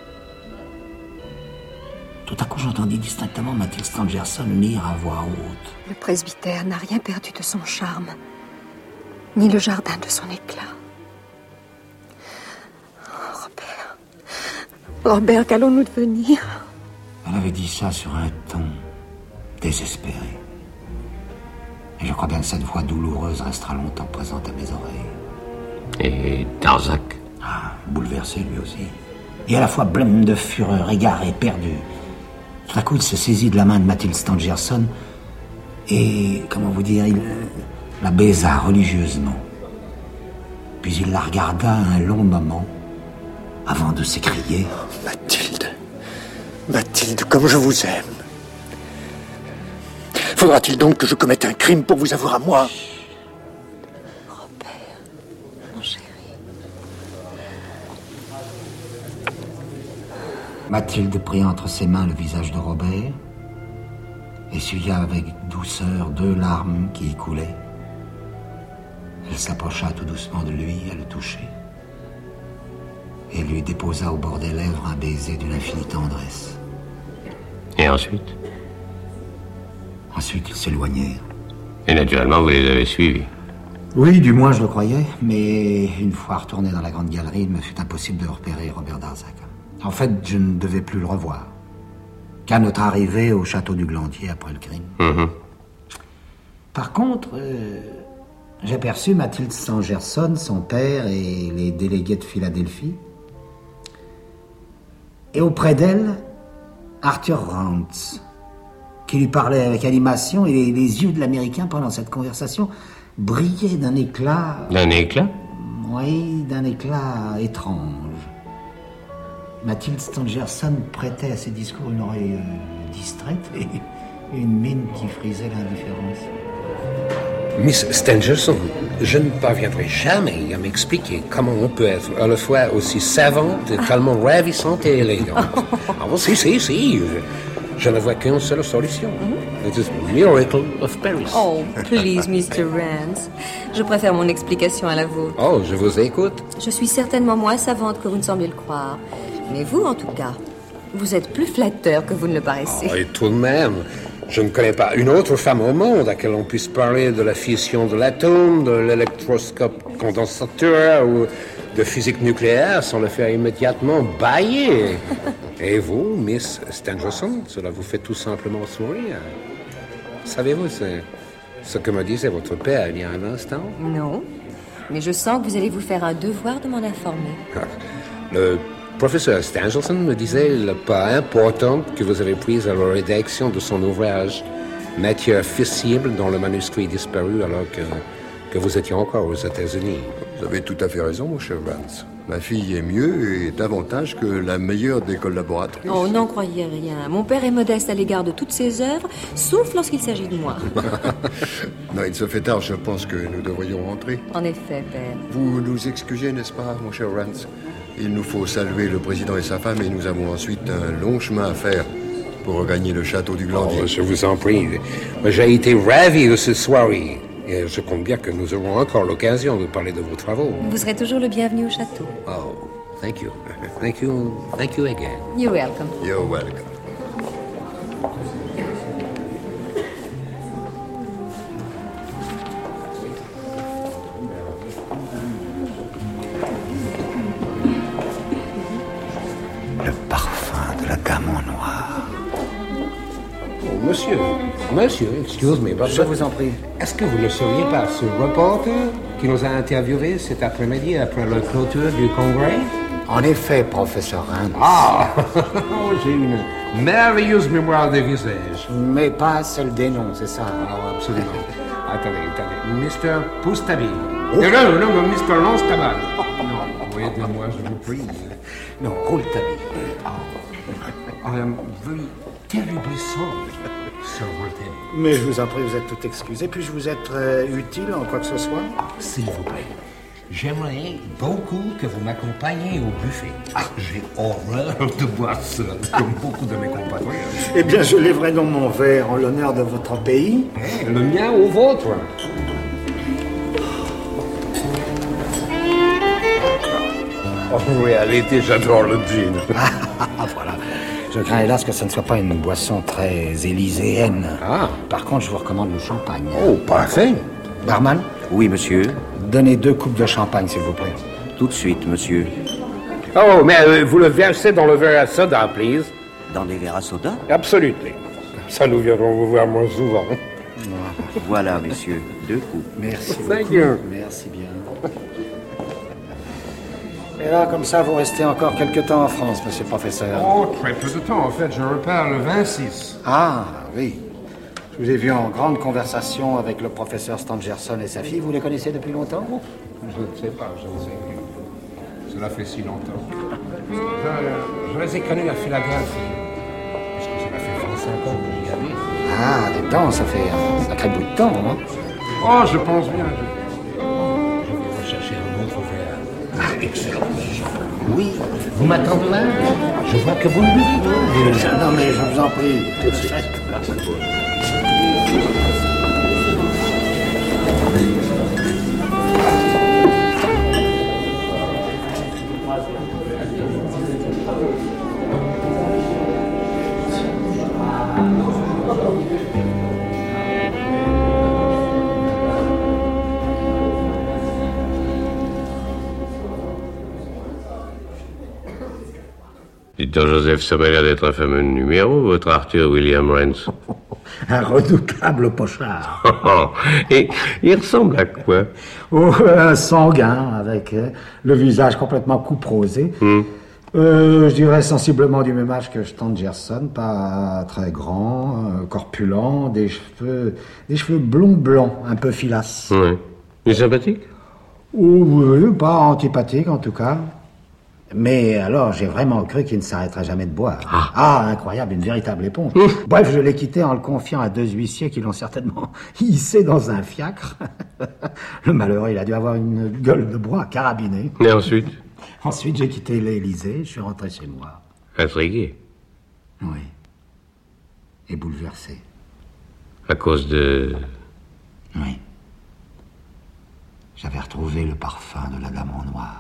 Tout à coup, j'entendis distinctement Mathilde Stangerson lire à voix haute. Le presbytère n'a rien perdu de son charme, ni le jardin de son éclat. Oh, Robert, Robert, qu'allons-nous devenir? Elle avait dit ça sur un ton désespéré. Et je crois bien que cette voix douloureuse restera longtemps présente à mes oreilles. Et Darzac? Ah, bouleversé lui aussi. Et à la fois blême de fureur, égaré, perdu. Tout à coup, il se saisit de la main de Mathilde Stangerson et, comment vous dire, il la baisa religieusement. Puis il la regarda un long moment avant de s'écrier: Mathilde, Mathilde, comme je vous aime. Faudra-t-il donc que je commette un crime pour vous avoir à moi? Robert, mon chéri. Mathilde prit entre ses mains le visage de Robert, essuya avec douceur deux larmes qui y coulaient. Elle s'approcha tout doucement de lui à le toucher et lui déposa au bord des lèvres un baiser d'une infinie tendresse. Et ensuite? Ensuite, ils s'éloignèrent. Et naturellement, vous les avez suivis. Oui, du moins je le croyais, mais une fois retourné dans la grande galerie, il me fut impossible de repérer Robert Darzac. En fait, je ne devais plus le revoir qu'à notre arrivée au château du Glandier après le crime. Mmh. Par contre, euh, j'aperçus Mathilde Stangerson, son père et les délégués de Philadelphie. Et auprès d'elle, Arthur Rance, qui lui parlait avec animation, et les, les yeux de l'Américain pendant cette conversation brillaient d'un éclat... D'un éclat? Oui, d'un éclat étrange. Mathilde Stangerson prêtait à ses discours une oreille euh, distraite et une mine qui frisait l'indifférence. Miss Stangerson, je ne parviendrai jamais à m'expliquer comment on peut être à la fois aussi savante et tellement ravissante et élégante. Ah bon, si, si, si. Je, je ne vois qu'une seule solution. It is Miracle of Paris. Oh, please, mister Rance. Je préfère mon explication à la vôtre. Oh, je vous écoute. Je suis certainement moins savante que vous ne semblez le croire. Mais vous, en tout cas, vous êtes plus flatteur que vous ne le paraissez. Oh, et tout de même, je ne connais pas une autre femme au monde à laquelle on puisse parler de la fission de l'atome, de l'électroscope condensateur ou de physique nucléaire sans le faire immédiatement bâiller. Et vous, Miss Stangerson, cela vous fait tout simplement sourire. Savez-vous c'est ce que me disait votre père il y a un instant? Non, mais je sens que vous allez vous faire un devoir de m'en informer. Le professeur Stangerson me disait le pas important que vous avez pris à la rédaction de son ouvrage, matière fissible dans le manuscrit disparu alors que, que vous étiez encore aux États-Unis. Vous avez tout à fait raison, mon cher Vance. Ma fille est mieux et davantage que la meilleure des collaboratrices. Oh, n'en croyez rien. Mon père est modeste à l'égard de toutes ses œuvres, sauf lorsqu'il s'agit de moi. Non, il se fait tard, je pense que nous devrions rentrer. En effet, père. Vous nous excusez, n'est-ce pas, mon cher Rance? Il nous faut saluer le président et sa femme et nous avons ensuite un long chemin à faire pour regagner le château du Glandier. Oh, je vous en prie. J'ai été ravi de cette soirée. Et je compte bien que nous aurons encore l'occasion de parler de vos travaux. Vous serez toujours le bienvenu au château. Oh, thank you. Thank you. Thank you again. You're welcome. You're welcome. Le parfum de la dame en noir. Oh, monsieur, monsieur, excuse me, but Je vous en prie. Est-ce que vous ne seriez pas ce reporter qui nous a interviewés cet après-midi après la clôture du congrès? En effet, professeur Rance. Ah, j'ai une merveilleuse mémoire des visages. Mais pas celle des noms, c'est ça? Ah, absolument. Attendez, attendez. mister Poustabi. Oh. Non, non, non, non, mister Lance Tabal. Non, aidez-moi, je vous prie. Non, Rouletabille. Oh. I am very terribly sorry, Sir Rouletabille. Mais je vous en prie, vous êtes tout excusé. Puis-je vous être euh, utile en quoi que ce soit? Ah, s'il vous plaît. J'aimerais beaucoup que vous m'accompagniez au buffet. Ah, j'ai horreur de boire seul, comme beaucoup de mes compatriotes. Eh bien, je lèverai donc mon verre en l'honneur de votre pays. Eh, le mien ou vôtre? En réalité, j'adore le gin. Ah, voilà. Je crains hélas que ce ne soit pas une boisson très élyséenne. Ah. Par contre, je vous recommande le champagne. Oh, parfait. Barman? Oui, monsieur. Donnez deux coupes de champagne, s'il vous plaît. Tout de suite, monsieur. Oh, mais euh, vous le versez dans le verre à soda, please. Dans des verres à soda? Absolument. Ça, nous viendrons vous voir moins souvent. Voilà, messieurs, deux coups. Merci Thank beaucoup. you. Merci bien. Et là, comme ça, vous restez encore quelque temps en France, monsieur le professeur. Oh, très peu de temps. En fait, je repars le vingt-six. Ah, oui. Je vous ai vu en grande conversation avec le professeur Stangerson et sa fille. Vous les connaissez depuis longtemps? Je ne sais pas, je ne sais plus. Cela fait si longtemps. Je, je les ai connus à Philadelphie. Parce que cela fait vingt-cinq ans que j'y habite. Ah, des temps, ça fait un sacré bout de temps, hein? Oh, je pense bien. Je, je vais rechercher un autre verre. Ah, excellent. Oui. Vous m'attendez là? Je vois que vous ne buvez pas. Non, mais je vous en prie, tout de suite. Merci beaucoup. Dites-donc, Joseph, ça m'a l'air d'être un fameux numéro, votre Arthur William Rance. Un redoutable pochard. Et il ressemble à quoi? Oh, un sanguin, avec euh, le visage complètement couperosé. Hmm. Euh, je dirais sensiblement du même âge que Stangerson, pas très grand, euh, corpulent, des cheveux, des cheveux blonds blancs, un peu filasses. Ouais. Il est sympathique? Oh, oui, pas antipathique en tout cas. Mais alors, j'ai vraiment cru qu'il ne s'arrêterait jamais de boire. Ah, ah incroyable, une véritable éponge. Mmh. Bref, je l'ai quitté en le confiant à deux huissiers qui l'ont certainement hissé dans un fiacre. Le malheureux, il a dû avoir une gueule de bois carabinée. Et ensuite? Ensuite, j'ai quitté l'Élysée, je suis rentré chez moi. Intrigué? Oui. Et bouleversé. À cause de... Oui. J'avais retrouvé le parfum de la dame en noir.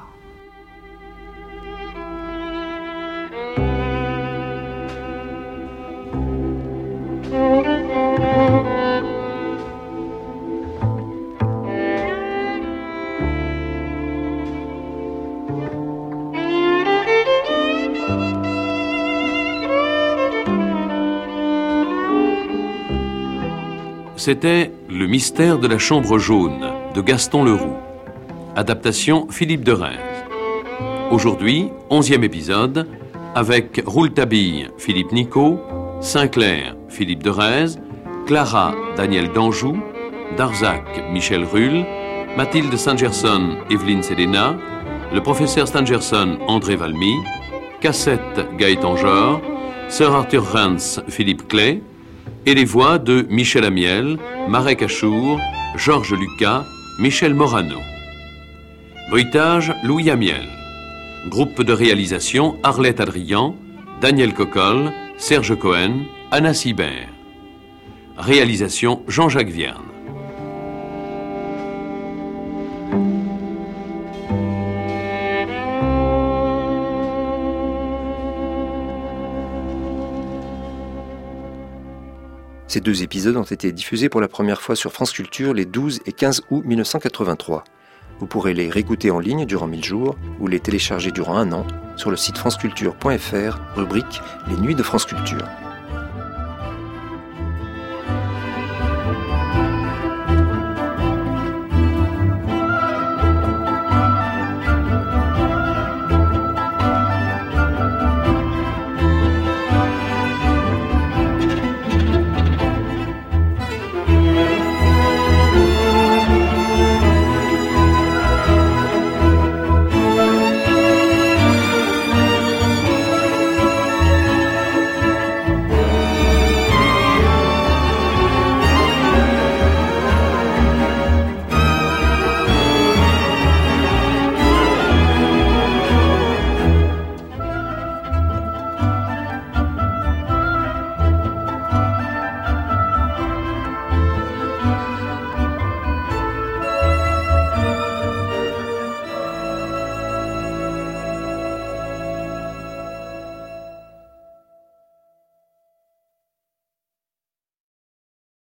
C'était Le mystère de la chambre jaune de Gaston Leroux. Adaptation Philippe de Rheims. Aujourd'hui, onzième épisode, avec Rouletabille, Philippe Nicot, Sinclair, Philippe de Rheims, Clara, Daniel Danjou, Darzac, Michel Rulle, Mathilde Stangerson, Evelyne Selena, le professeur Stangerson, André Valmy, Cassette, Gaëtan Jor, Sir Arthur Rance, Philippe Clay, et les voix de Michel Amiel, Marek Achour, Georges Lucas, Michel Morano. Bruitage, Louis Amiel. Groupe de réalisation, Arlette Adrian, Daniel Cocolle, Serge Cohen, Anna Sibert. Réalisation, Jean-Jacques Vierne. Ces deux épisodes ont été diffusés pour la première fois sur France Culture les douze et quinze août mille neuf cent quatre-vingt-trois. Vous pourrez les réécouter en ligne durant mille jours ou les télécharger durant un an sur le site franceculture point f r, rubrique Les Nuits de France Culture.